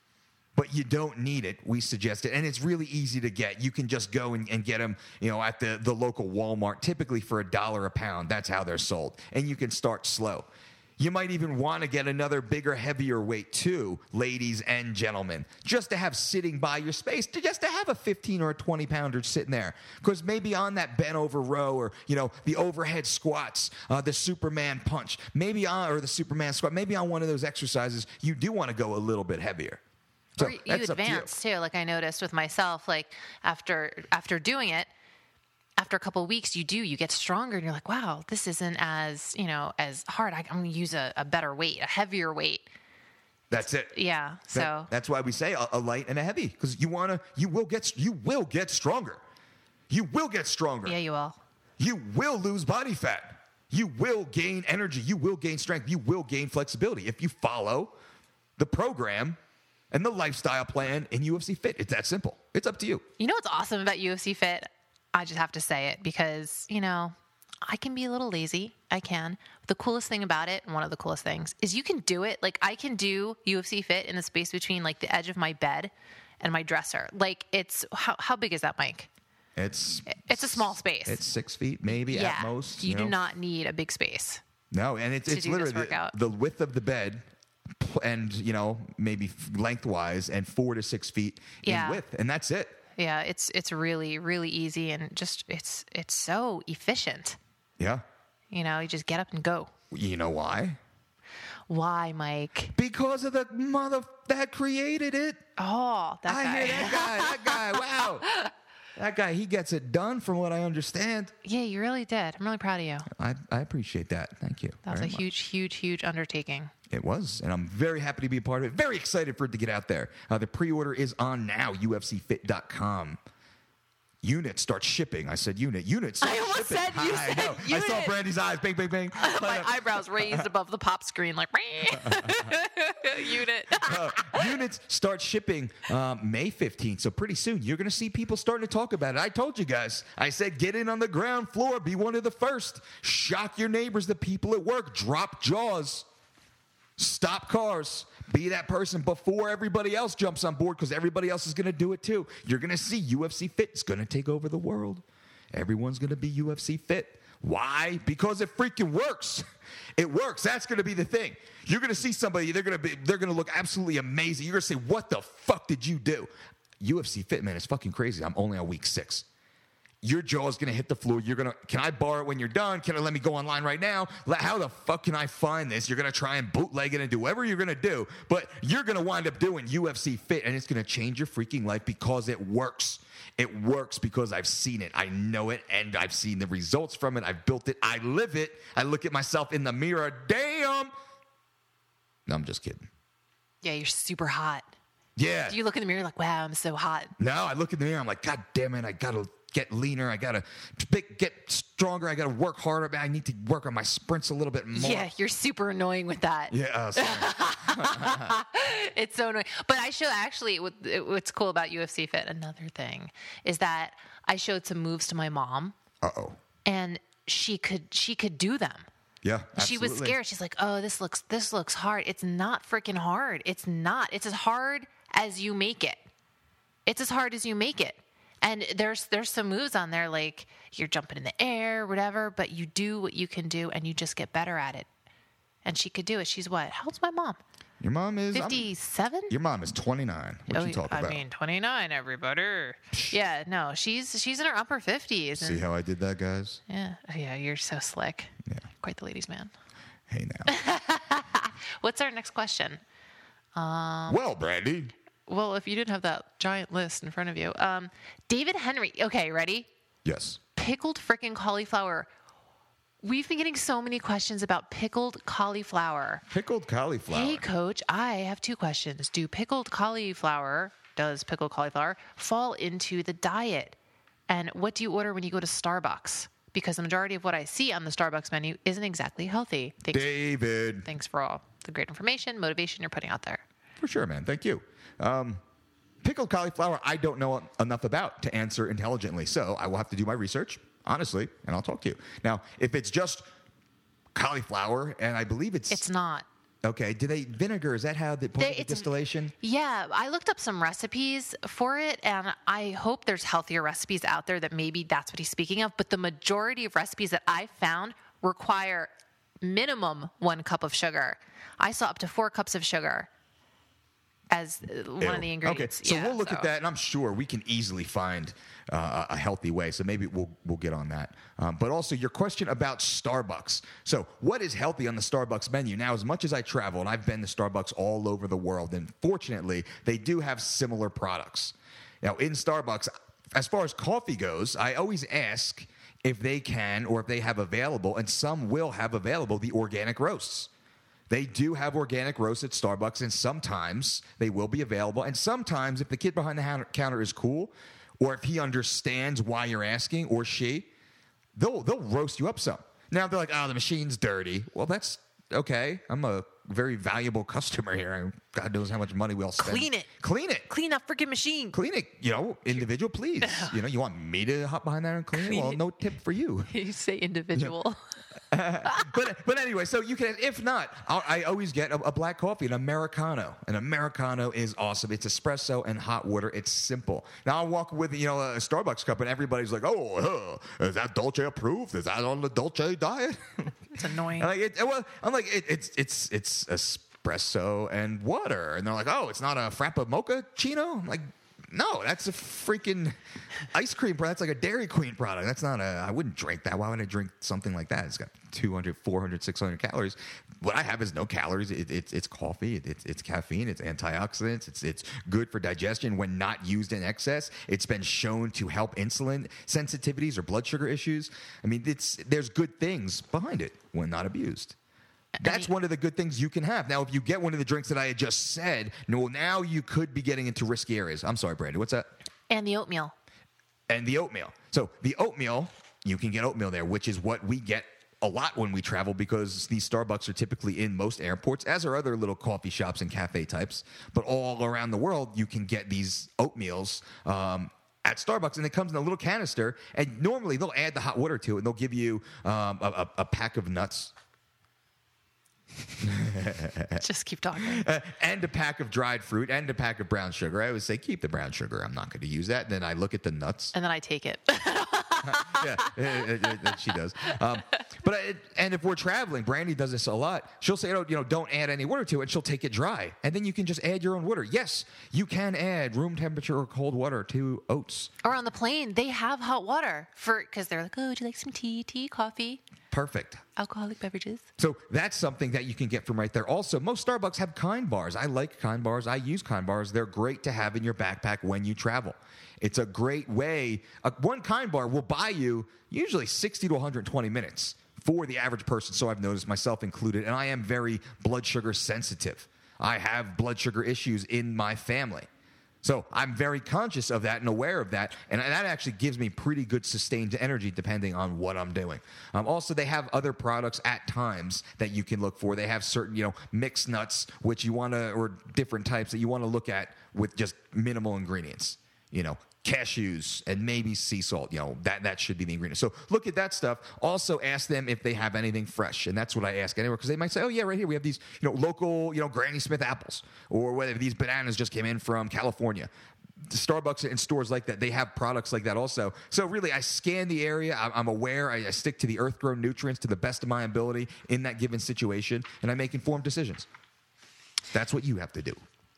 But you don't need it. We suggest it. And it's really easy to get. You can just go and get them, at the local Walmart, typically for $1 a pound. That's how they're sold. And you can start slow. You might even want to get another bigger, heavier weight too, ladies and gentlemen, just to have sitting by your space, just to have a 15 or a 20 pounder sitting there. Because maybe on that bent over row or, the overhead squats, the Superman punch, or the Superman squat, maybe on one of those exercises, you do want to go a little bit heavier. So Or you that's up to you. advance too. Like I noticed with myself, like after doing it, after a couple of weeks, you get stronger, and you're like, wow, this isn't as as hard. I'm going to use a better weight, a heavier weight. That's it. Yeah. So That's why we say a light and a heavy, because you will get stronger. You will get stronger. yeah, you will. You will lose body fat. You will gain energy. You will gain strength. You will gain flexibility if you follow the program and the lifestyle plan in UFC Fit. It's that simple. It's up to you. You know what's awesome about UFC Fit? I just have to say it because, I can be a little lazy. I can. The coolest thing about it, and one of the coolest things, is you can do it. Like, I can do UFC Fit in the space between, like, the edge of my bed and my dresser. Like, it's, how big is that, Mike? It's a small space. It's 6 feet maybe yeah. at most. You do not need a big space. No, and it's do this literally workout. the width of the bed and, maybe lengthwise and 4 to 6 feet Yeah. in width. And that's it. Yeah, it's really, really easy and just it's so efficient. Yeah. You just get up and go. You know why? Why, Mike? Because of the mother that created it. Oh, that I guy. hear that guy. Wow. That guy, he gets it done from what I understand. Yeah, you really did. I'm really proud of you. I appreciate that. Thank you. That was a very much. huge undertaking. It was, and I'm very happy to be a part of it. Very excited for it to get out there. The pre-order is on now, UFCFit.com. Unit starts shipping. I said unit. Unit starts I almost shipping. said you I said know. unit. I saw Brandy's eyes. Bing, bing, bing. My eyebrows raised above the pop screen like unit. Units start shipping May 15th, so pretty soon you're going to see people starting to talk about it. I told you guys. I said get in on the ground floor. Be one of the first. Shock your neighbors, the people at work. Drop jaws. Stop cars. Be that person before everybody else jumps on board because everybody else is going to do it too. You're going to see UFC Fit is going to take over the world. everyone's going to be UFC fit. Why? Because it freaking works. It works. That's going to be the thing. You're going to see somebody, they're going to look absolutely amazing. You're going to say, what the fuck did you do? UFC fit, man, it's fucking crazy. I'm only on week 6. Your jaw's going to hit the floor. Can I borrow it when you're done? Can I let me go online right now? How the fuck can I find this? You're going to try and bootleg it and do whatever you're going to do, but you're going to wind up doing UFC fit, and it's going to change your freaking life because it works. It works because I've seen it. I know it, and I've seen the results from it. I've built it. I live it. I look at myself in the mirror. Damn. No, I'm just kidding. Yeah, you're super hot. Yeah. Do you look in the mirror like, wow, I'm so hot? No, I look in the mirror. I'm like, God damn it. I got to get leaner. I got to get stronger. I got to work harder. I need to work on my sprints a little bit more. Yeah, you're super annoying with that. Yeah. It's so annoying. But I showed actually what's cool about UFC Fit, another thing, is that I showed some moves to my mom. Uh-oh. And she could do them. Yeah, absolutely. She was scared. She's like, "Oh, this looks hard." It's not freaking hard. It's not. It's as hard as you make it. It's as hard as you make it. And there's some moves on there like you're jumping in the air, whatever, but you do what you can do and you just get better at it. And she could do it. She's what? How old's my mom? Your mom is 57? Your mom is 29. What you talking about? I mean, 29, everybody. Yeah, no, she's in her upper 50s. See how I did that, guys? Yeah. Oh, yeah, you're so slick. Yeah. Quite the ladies' man. Hey now. What's our next question? Well, Brandy. Well, if you didn't have that giant list in front of you. David Henry. Okay, ready? Yes. Pickled frickin' cauliflower. We've been getting so many questions about pickled cauliflower. Pickled cauliflower. Hey, Coach, I have 2 questions. Does pickled cauliflower fall into the diet? And what do you order when you go to Starbucks? Because the majority of what I see on the Starbucks menu isn't exactly healthy. David. Thanks for all the great information, motivation you're putting out there. For sure, man. Thank you. Pickled cauliflower, I don't know enough about to answer intelligently. So I will have to do my research, honestly, and I'll talk to you. Now, if it's just cauliflower, and I believe it's not. Okay. Do they vinegar? Is that how the point of the distillation? Yeah. I looked up some recipes for it, and I hope there's healthier recipes out there that maybe that's what he's speaking of. But the majority of recipes that I found require minimum 1 cup of sugar. I saw up to 4 cups of sugar as one of the ingredients. Okay, so we'll look at that, and I'm sure we can easily find a healthy way. So maybe we'll get on that. But also your question about Starbucks. So what is healthy on the Starbucks menu? Now, as much as I travel, and I've been to Starbucks all over the world, and fortunately, they do have similar products. Now, in Starbucks, as far as coffee goes, I always ask if they can or if they have available, and some will have available, the organic roasts. They do have organic roasts at Starbucks, and sometimes they will be available. And sometimes, if the kid behind the counter is cool, or if he understands why you're asking, or she, they'll roast you up some. Now, they're like, oh, the machine's dirty. Well, that's okay. I'm a very valuable customer here. God knows how much money we all spend. Clean it. Clean it. Clean that freaking machine. Clean it. Individual, please. You want me to hop behind there and clean it? Well, no tip for you. You say individual. But anyway, so you can, if not, I always get a black coffee, an Americano. An Americano is awesome. It's espresso and hot water. It's simple. Now I'll walk with a Starbucks cup, and everybody's like, "Oh, is that Dolce approved? Is that on the Dolce diet?" It's annoying. I'm like, it's espresso and water, and they're like, "Oh, it's not a frappa mochaccino." I'm like, no, that's a freaking ice cream product. That's like a Dairy Queen product. That's not I wouldn't drink that. Why would I drink something like that? It's got 200, 400, 600 calories. What I have is no calories. It's coffee. It's caffeine. It's antioxidants. It's good for digestion when not used in excess. It's been shown to help insulin sensitivities or blood sugar issues. I mean, there's good things behind it when not abused. That's one of the good things you can have. Now, if you get one of the drinks that I had just said, now you could be getting into risky areas. I'm sorry, Brandy. What's that? And the oatmeal. So the oatmeal, you can get oatmeal there, which is what we get a lot when we travel because these Starbucks are typically in most airports, as are other little coffee shops and cafe types. But all around the world, you can get these oatmeals at Starbucks, and it comes in a little canister. And normally, they'll add the hot water to it, and they'll give you a pack of nuts. Just keep talking. And a pack of dried fruit and a pack of brown sugar. I always say, keep the brown sugar. I'm not going to use that. And then I look at the nuts. And then I take it. She does. And if we're traveling, Brandy does this a lot. She'll say, don't add any water to it. She'll take it dry, and then you can just add your own water. Yes, you can add room temperature or cold water to oats. Or on the plane, they have hot water because they're like, oh, would you like some tea, coffee, Perfect. alcoholic beverages? So that's something that you can get from right there. Also, most Starbucks have Kind bars. I like Kind bars. I use Kind bars. They're great to have in your backpack when you travel. It's a great way. One Kind bar will buy you usually 60 to 120 minutes for the average person. So I've noticed, myself included, and I am very blood sugar sensitive. I have blood sugar issues in my family. So I'm very conscious of that and aware of that, and that actually gives me pretty good sustained energy depending on what I'm doing. Also, they have other products at times that you can look for. They have certain, mixed nuts, which you want to, or different types that you want to look at with just minimal ingredients. Cashews and maybe sea salt. That should be the ingredient. So look at that stuff. Also ask them if they have anything fresh, and that's what I ask anywhere, because they might say, oh yeah, right here we have these local Granny Smith apples, or whether these bananas just came in from California. Starbucks and stores like that, they have products like that also. So really, I scan the area. I'm aware. I stick to the earth-grown nutrients to the best of my ability in that given situation, and I make informed decisions. That's what you have to do.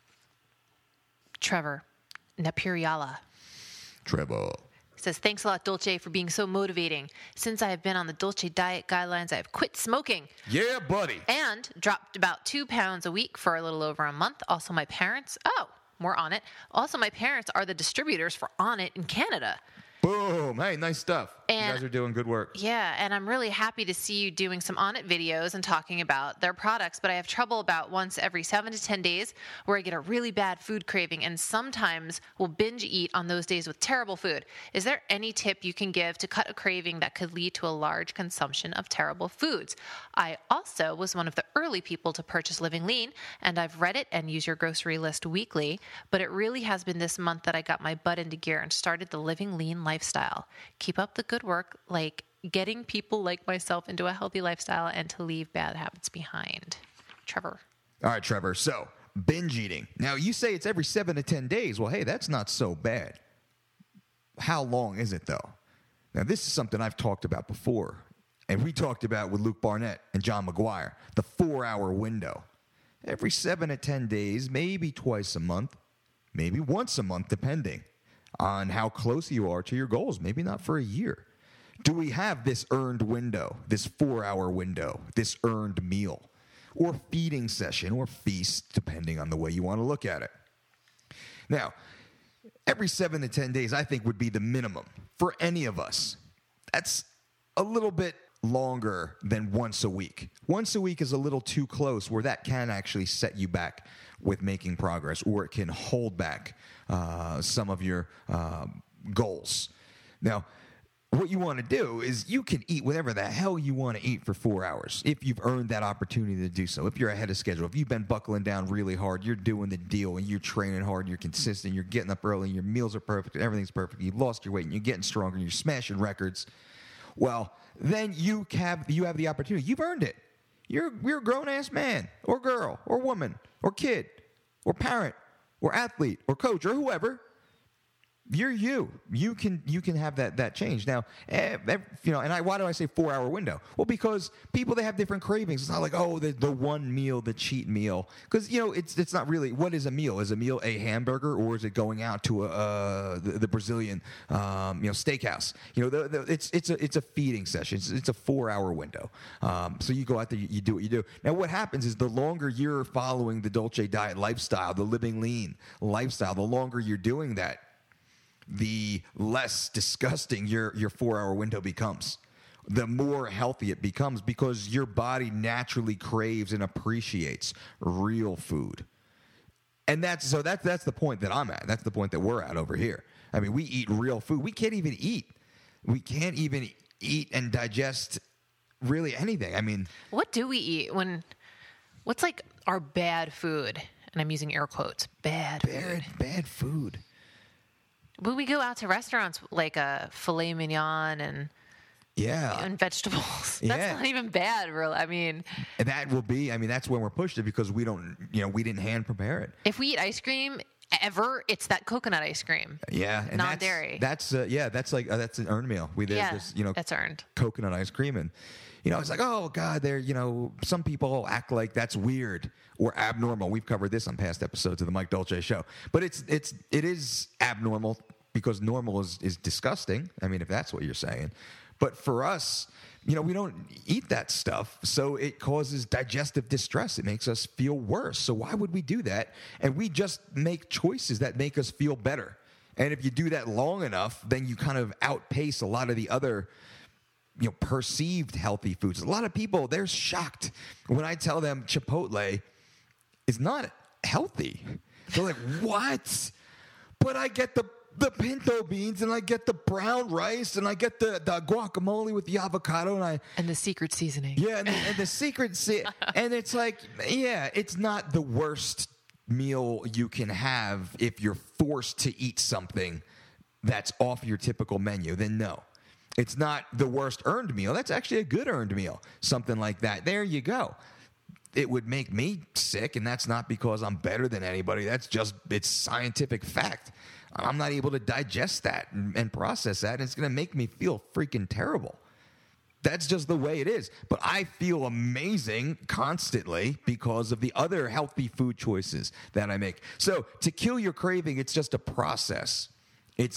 Trevor Napuriala Trevor says, thanks a lot, Dolce, for being so motivating. Since I have been on the Dolce diet guidelines, I have quit smoking. Yeah, buddy. And dropped about 2 pounds a week for a little over a month. Also, my parents, more On It. Also, my parents are the distributors for On It in Canada. Boom. Hey, nice stuff. And you guys are doing good work. Yeah, and I'm really happy to see you doing some On It videos and talking about their products, but I have trouble about once every 7 to 10 days where I get a really bad food craving and sometimes will binge eat on those days with terrible food. Is there any tip you can give to cut a craving that could lead to a large consumption of terrible foods? I also was one of the early people to purchase Living Lean, and I've read it and use your grocery list weekly, but it really has been this month that I got my butt into gear and started the Living Lean lifestyle. Keep up the good work, like getting people like myself into a healthy lifestyle and to leave bad habits behind. Trevor. All right, Trevor. So, binge eating. Now, you say it's every 7 to 10 days. Well, hey, that's not so bad. How long is it, though? Now, this is something I've talked about before, and we talked about with Luke Barnett and John McGuire, the 4-hour window. Every 7 to 10 days, maybe twice a month, maybe once a month, depending on how close you are to your goals. Maybe not for a year. Do we have this earned window, this 4-hour window, this earned meal, or feeding session, or feast, depending on the way you want to look at it? Now, every 7 to 10 days, I think, would be the minimum for any of us. That's a little bit longer than once a week. Once a week is a little too close, where that can actually set you back with making progress, or it can hold back some of your goals. Now, what you want to do is you can eat whatever the hell you want to eat for 4 hours if you've earned that opportunity to do so. If you're ahead of schedule, if you've been buckling down really hard, you're doing the deal and you're training hard, you're consistent, you're getting up early, your meals are perfect, everything's perfect, you've lost your weight and you're getting stronger and you're smashing records, well, then you have the opportunity. You've earned it. You're a grown-ass man or girl or woman or kid or parent or athlete or coach or whoever. You're you. You can have that change. Now, why do I say 4-hour window? Well, because people, they have different cravings. It's not like, the one meal, the cheat meal. Because, it's not really, what is a meal? Is a meal a hamburger, or is it going out to the Brazilian, steakhouse? It's a feeding session. It's a 4-hour window. So you go out there, you do what you do. Now, what happens is the longer you're following the Dolce diet lifestyle, the Living Lean lifestyle, the longer you're doing that, the less disgusting your 4-hour window becomes, the more healthy it becomes, because your body naturally craves and appreciates real food. And that's the point that I'm at. That's the point that we're at over here. I mean, we eat real food. We can't even eat. We can't even eat and digest really anything. I mean, what do we eat what's like our bad food? And I'm using air quotes. Bad food. When we go out to restaurants, like a filet mignon and vegetables, that's not even bad, really. I mean, and that will be. I mean, that's when we're pushed it, because we didn't hand prepare it. If we eat ice cream ever, it's that coconut ice cream. Yeah, and non-dairy. That's that's an earned meal. We did this, that's earned. coconut ice cream, and it's like, oh God, some people act like that's weird or abnormal. We've covered this on past episodes of the Mike Dolce Show, but it is abnormal because normal is disgusting. I mean, if that's what you're saying, but for us, we don't eat that stuff, so it causes digestive distress. It makes us feel worse. So why would we do that? And we just make choices that make us feel better. And if you do that long enough, then you kind of outpace a lot of the other, perceived healthy foods. A lot of people, they're shocked when I tell them Chipotle is not healthy. They're like, what? But I get the pinto beans, and I get the brown rice, and I get the guacamole with the avocado, and the secret seasoning. Yeah, and the secret and it's like, yeah, it's not the worst meal you can have if you're forced to eat something that's off your typical menu. Then no, it's not the worst earned meal. That's actually a good earned meal. Something like that. There you go. It would make me sick, and that's not because I'm better than anybody. That's just, it's scientific fact. I'm not able to digest that and process that, and it's going to make me feel freaking terrible. That's just the way it is. But I feel amazing constantly because of the other healthy food choices that I make. So to kill your craving, it's just a process. It's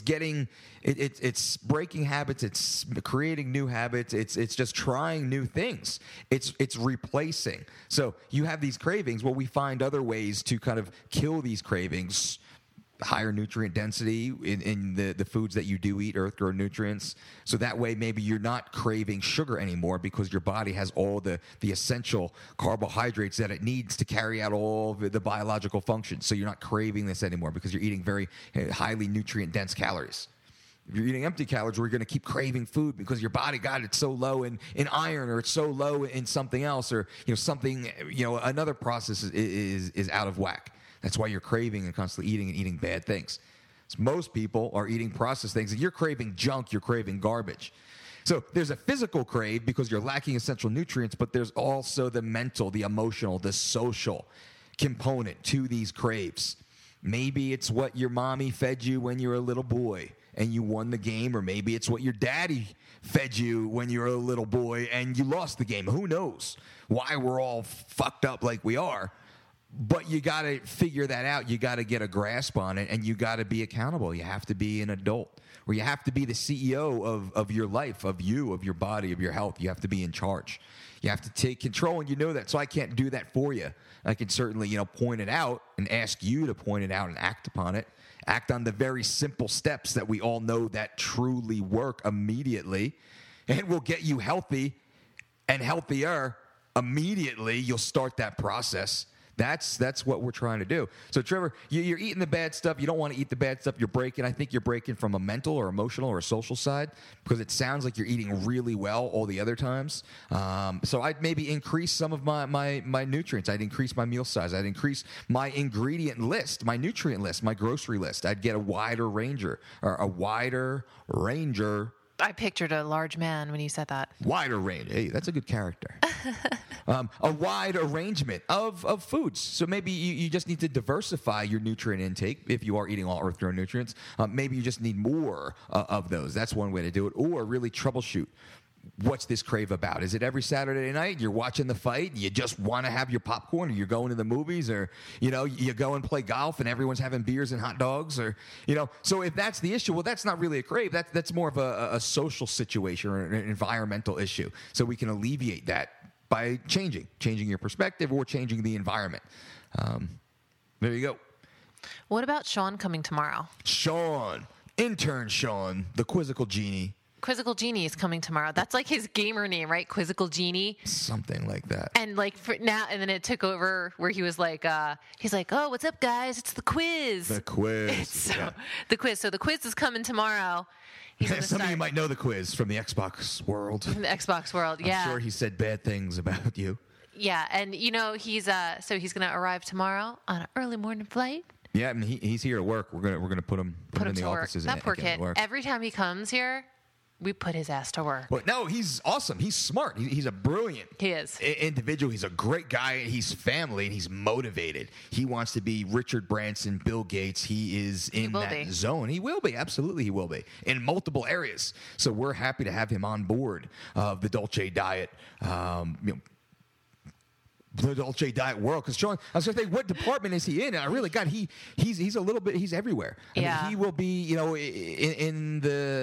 it's breaking habits. It's creating new habits. It's just trying new things. It's replacing. So you have these cravings. Well, we find other ways to kind of kill these cravings. Higher nutrient density in the foods that you do eat, earth grown nutrients. So that way maybe you're not craving sugar anymore because your body has all the essential carbohydrates that it needs to carry out all the biological functions. So you're not craving this anymore because you're eating very highly nutrient dense calories. If you're eating empty calories, we're going to keep craving food because your body, God, it's so low in iron, or it's so low in something else, or something, another process is out of whack. That's why you're craving and constantly eating bad things. So most people are eating processed things, and you're craving junk, you're craving garbage. So there's a physical crave because you're lacking essential nutrients, but there's also the mental, the emotional, the social component to these craves. Maybe it's what your mommy fed you when you were a little boy and you won the game, or maybe it's what your daddy fed you when you were a little boy and you lost the game. Who knows why we're all fucked up like we are? But you got to figure that out. You got to get a grasp on it, and you got to be accountable. You have to be an adult, or you have to be the CEO of your life, of your body, of your health. You have to be in charge. You have to take control, and you know that. So I can't do that for you. I can certainly, point it out and ask you to point it out and act upon it. Act on the very simple steps that we all know that truly work immediately and will get you healthy and healthier immediately. You'll start that process. That's what we're trying to do. So, Trevor, you're eating the bad stuff. You don't want to eat the bad stuff. I think you're breaking from a mental or emotional or a social side, because it sounds like you're eating really well all the other times. So I'd maybe increase some of my nutrients. I'd increase my meal size. I'd increase my ingredient list, my nutrient list, my grocery list. I'd get a wider ranger. I pictured a large man when you said that. Wider range. Hey, that's a good character. A wide arrangement of foods. So maybe you just need to diversify your nutrient intake if you are eating all earth-grown nutrients. Maybe you just need more of those. That's one way to do it. Or really troubleshoot. What's this crave about? Is it every Saturday night you're watching the fight and you just want to have your popcorn, or you're going to the movies, or you go and play golf and everyone's having beers and hot dogs, or so if that's the issue, well, that's not really a crave. That's more of a social situation or an environmental issue. So we can alleviate that by changing your perspective or changing the environment. There you go. What about Sean coming tomorrow? Intern Sean, the Quizzical Genie. Quizzical Genie is coming tomorrow. That's like his gamer name, right? Quizzical Genie. Something like that. And like for now, and then it took over where he was like, oh, what's up, guys? It's the quiz. The quiz. The quiz. So the quiz is coming tomorrow. Some of you might know the quiz from the Xbox world. From the Xbox world, yeah. I'm sure he said bad things about you. Yeah, and he's going to arrive tomorrow on an early morning flight. Yeah, I mean, he's here to work. We're gonna put him in the offices. That poor kid. Every time he comes here, we put his ass to work. But no, he's awesome. He's smart. He's a brilliant He is. individual. He's a great guy. He's family, and he's motivated. He wants to be Richard Branson, Bill Gates. He is in will that be. zone. He will be. Absolutely, he will be in multiple areas. So we're happy to have him on board of the Dolce Diet. The Dolce Diet world, because Sean, I was going to say, what department is he in? And I really got he's a little bit, he's everywhere. I mean, Yeah. he will be, in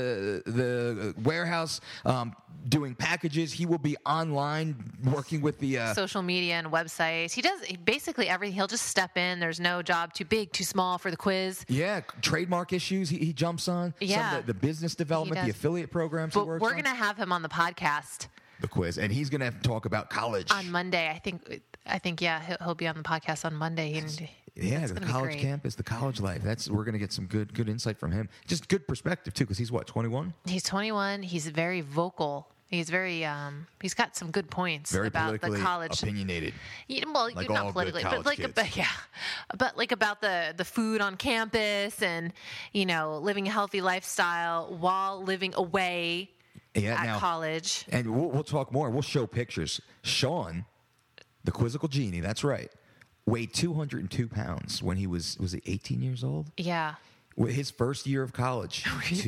the warehouse doing packages. He will be online working with the Social media and websites. He does basically everything. He'll just step in. There's no job too big, too small for the quiz. trademark issues. He jumps on. Yeah. Some of the business development, the does. affiliate programs. But he works we're on. going to have him on the podcast The quiz, and he's going to talk about college. on Monday. I think yeah, he'll be on the podcast on Monday. And Yeah, it's the gonna be college great. campus, the college life. We're going to get some good insight from him. Just good perspective too, because he's what, 21? He's 21. He's very vocal. He's very he's got some good points Very about politically the college. opinionated. Well, Like not all good politically, but college like kids. about the food on campus and living a healthy lifestyle while living away Yeah, at now, college. and we'll talk more. We'll show pictures. Sean, the quizzical genie, that's right, weighed 202 pounds when he was it 18 years old? Yeah. With his first year of college,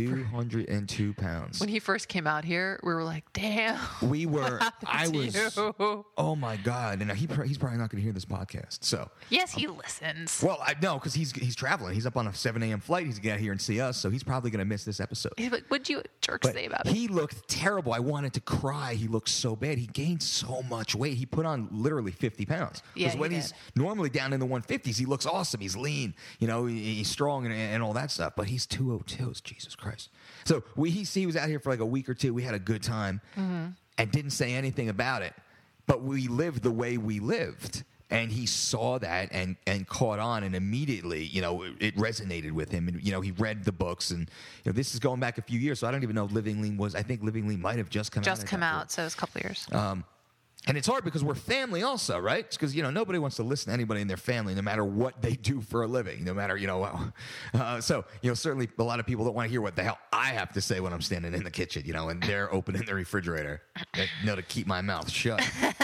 202 pounds. When he first came out here, we were like, "Damn." We were, I to was, you? oh my God. And he's probably not going to hear this podcast. So, Yes, he listens. well, I know, because he's traveling. He's up on a 7 a.m. flight. He's going to get here and see us. So he's probably going to miss this episode. He's like, "What'd you jerks But say about me?" he looked terrible. I wanted to cry. He looked so bad. He gained so much weight. He put on literally 50 pounds. Yeah, Because when he he's did. normally down in the 150s, he looks awesome. He's lean. He's strong and all that stuff. But he's 202s. Jesus Christ. So he was out here for like a week or two. We had a good time and didn't say anything about it. But we lived the way we lived. And he saw that and caught on, and immediately, it resonated with him. And, he read the books. And, this is going back a few years, so I don't even know if Living Lean I think Living Lean might have just come out. Just at come that out, point. so it's a couple of years. And it's hard because we're family also, right? Because, nobody wants to listen to anybody in their family, no matter what they do for a living, no matter, certainly a lot of people don't want to hear what the hell I have to say when I'm standing in the kitchen, and they're opening the refrigerator, to keep my mouth shut.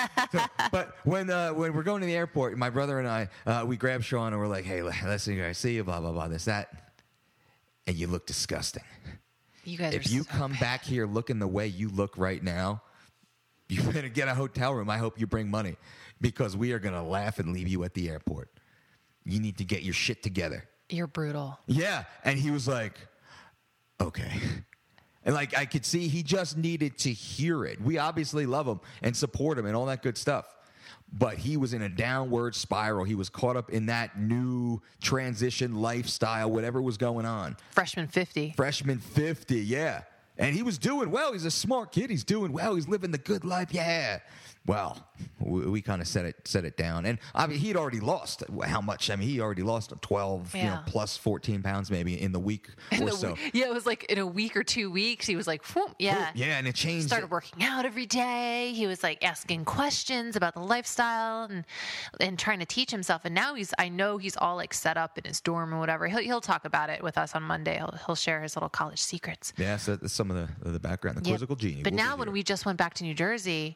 But when we're going to the airport, my brother and I, we grab Sean and we're like, "Hey, listen, I see you, blah, blah, blah, this, that. And you look disgusting. You guys If are you so come back here looking the way you look right now, you better get a hotel room. I hope you bring money, because we are going to laugh and leave you at the airport. You need to get your shit together." You're brutal. Yeah. And he was like, "Okay." And I could see he just needed to hear it. We obviously love him and support him and all that good stuff. But he was in a downward spiral. He was caught up in that new transition lifestyle, whatever was going on. Freshman 50. Freshman 50, yeah. And he was doing well. He's a smart kid. He's doing well. He's living the good life. Yeah. Well, we kind of set it down. And I mean, he'd already lost how much? I mean, he already lost 12, Yeah. plus 14 pounds maybe in the week or so. Yeah, it was like in a week or 2 weeks. He was like, whoop, yeah. Yeah, and it changed. Started working out every day. He was like asking questions about the lifestyle and trying to teach himself. And now I know he's all like set up in his dorm or whatever. He'll talk about it with us on Monday. He'll share his little college secrets. Yeah, so that's some of the background, the Yep. quizzical genie. But will be now when here. we just went back to New Jersey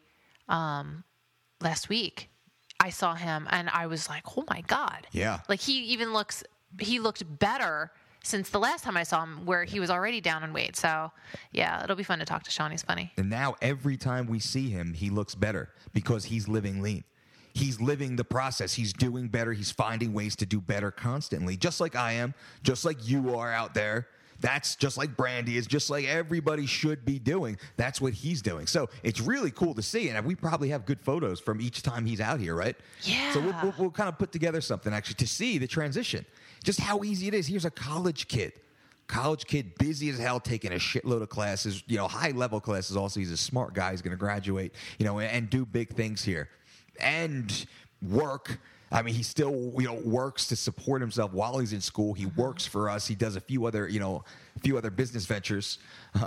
last week, I saw him and I was like, oh my God. Yeah. Like he looked better since the last time I saw him, where he was already down in weight. So yeah, it'll be fun to talk to Sean. He's funny. And now every time we see him, he looks better because he's living lean. He's living the process. He's doing better. He's finding ways to do better constantly, just like I am, just like you are out there. That's just like Brandy is, just like everybody should be doing. That's what he's doing. So it's really cool to see. And we probably have good photos from each time he's out here, right? Yeah. So we'll kind of put together something actually to see the transition, just how easy it is. Here's a college kid, busy as hell, taking a shitload of classes, high level classes. Also, he's a smart guy. He's going to graduate, and do big things here and work. I mean, he still, works to support himself while he's in school. He works for us. He does a few other business ventures.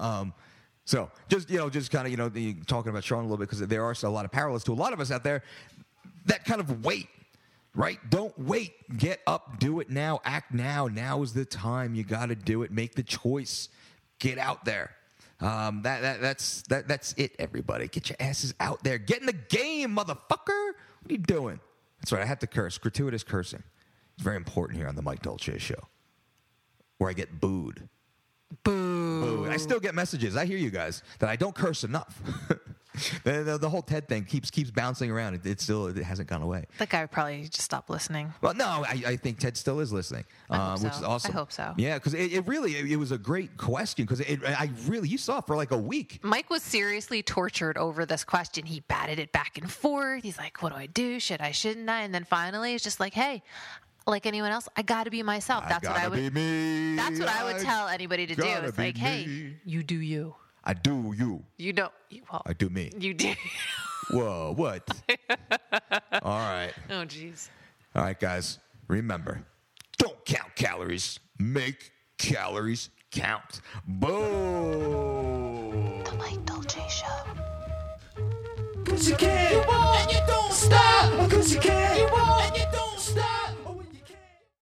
So just kind of, talking about Sean a little bit, because there are a lot of parallels to a lot of us out there that kind of wait, right? Don't wait. Get up, do it now, act now. Now is the time. You got to do it. Make the choice. Get out there. That's it, everybody. Get your asses out there. Get in the game, motherfucker. What are you doing? That's right. I have to curse. Gratuitous cursing. It's very important here on the Mike Dolce Show, where I get booed. Boo. I still get messages. I hear you guys that I don't curse enough. The whole Ted thing keeps bouncing around. It hasn't gone away. That guy would probably just stop listening. Well, no, I think Ted still is listening, which is awesome. I hope so. Yeah, because it was a great question because you saw it for like a week. Mike was seriously tortured over this question. He batted it back and forth. He's like, what do I do? Should I, shouldn't I? And then finally it's just like, hey, like anyone else, I got to be myself. That's what I would be me. That's what I would tell anybody to do. It's like, hey, you do you. I do you. You don't. Well, I do me. You do. Whoa, what? All right. Oh, jeez. All right, guys. Remember, don't count calories. Make calories count. Boom. The Mike Dolce Show. Pussycat.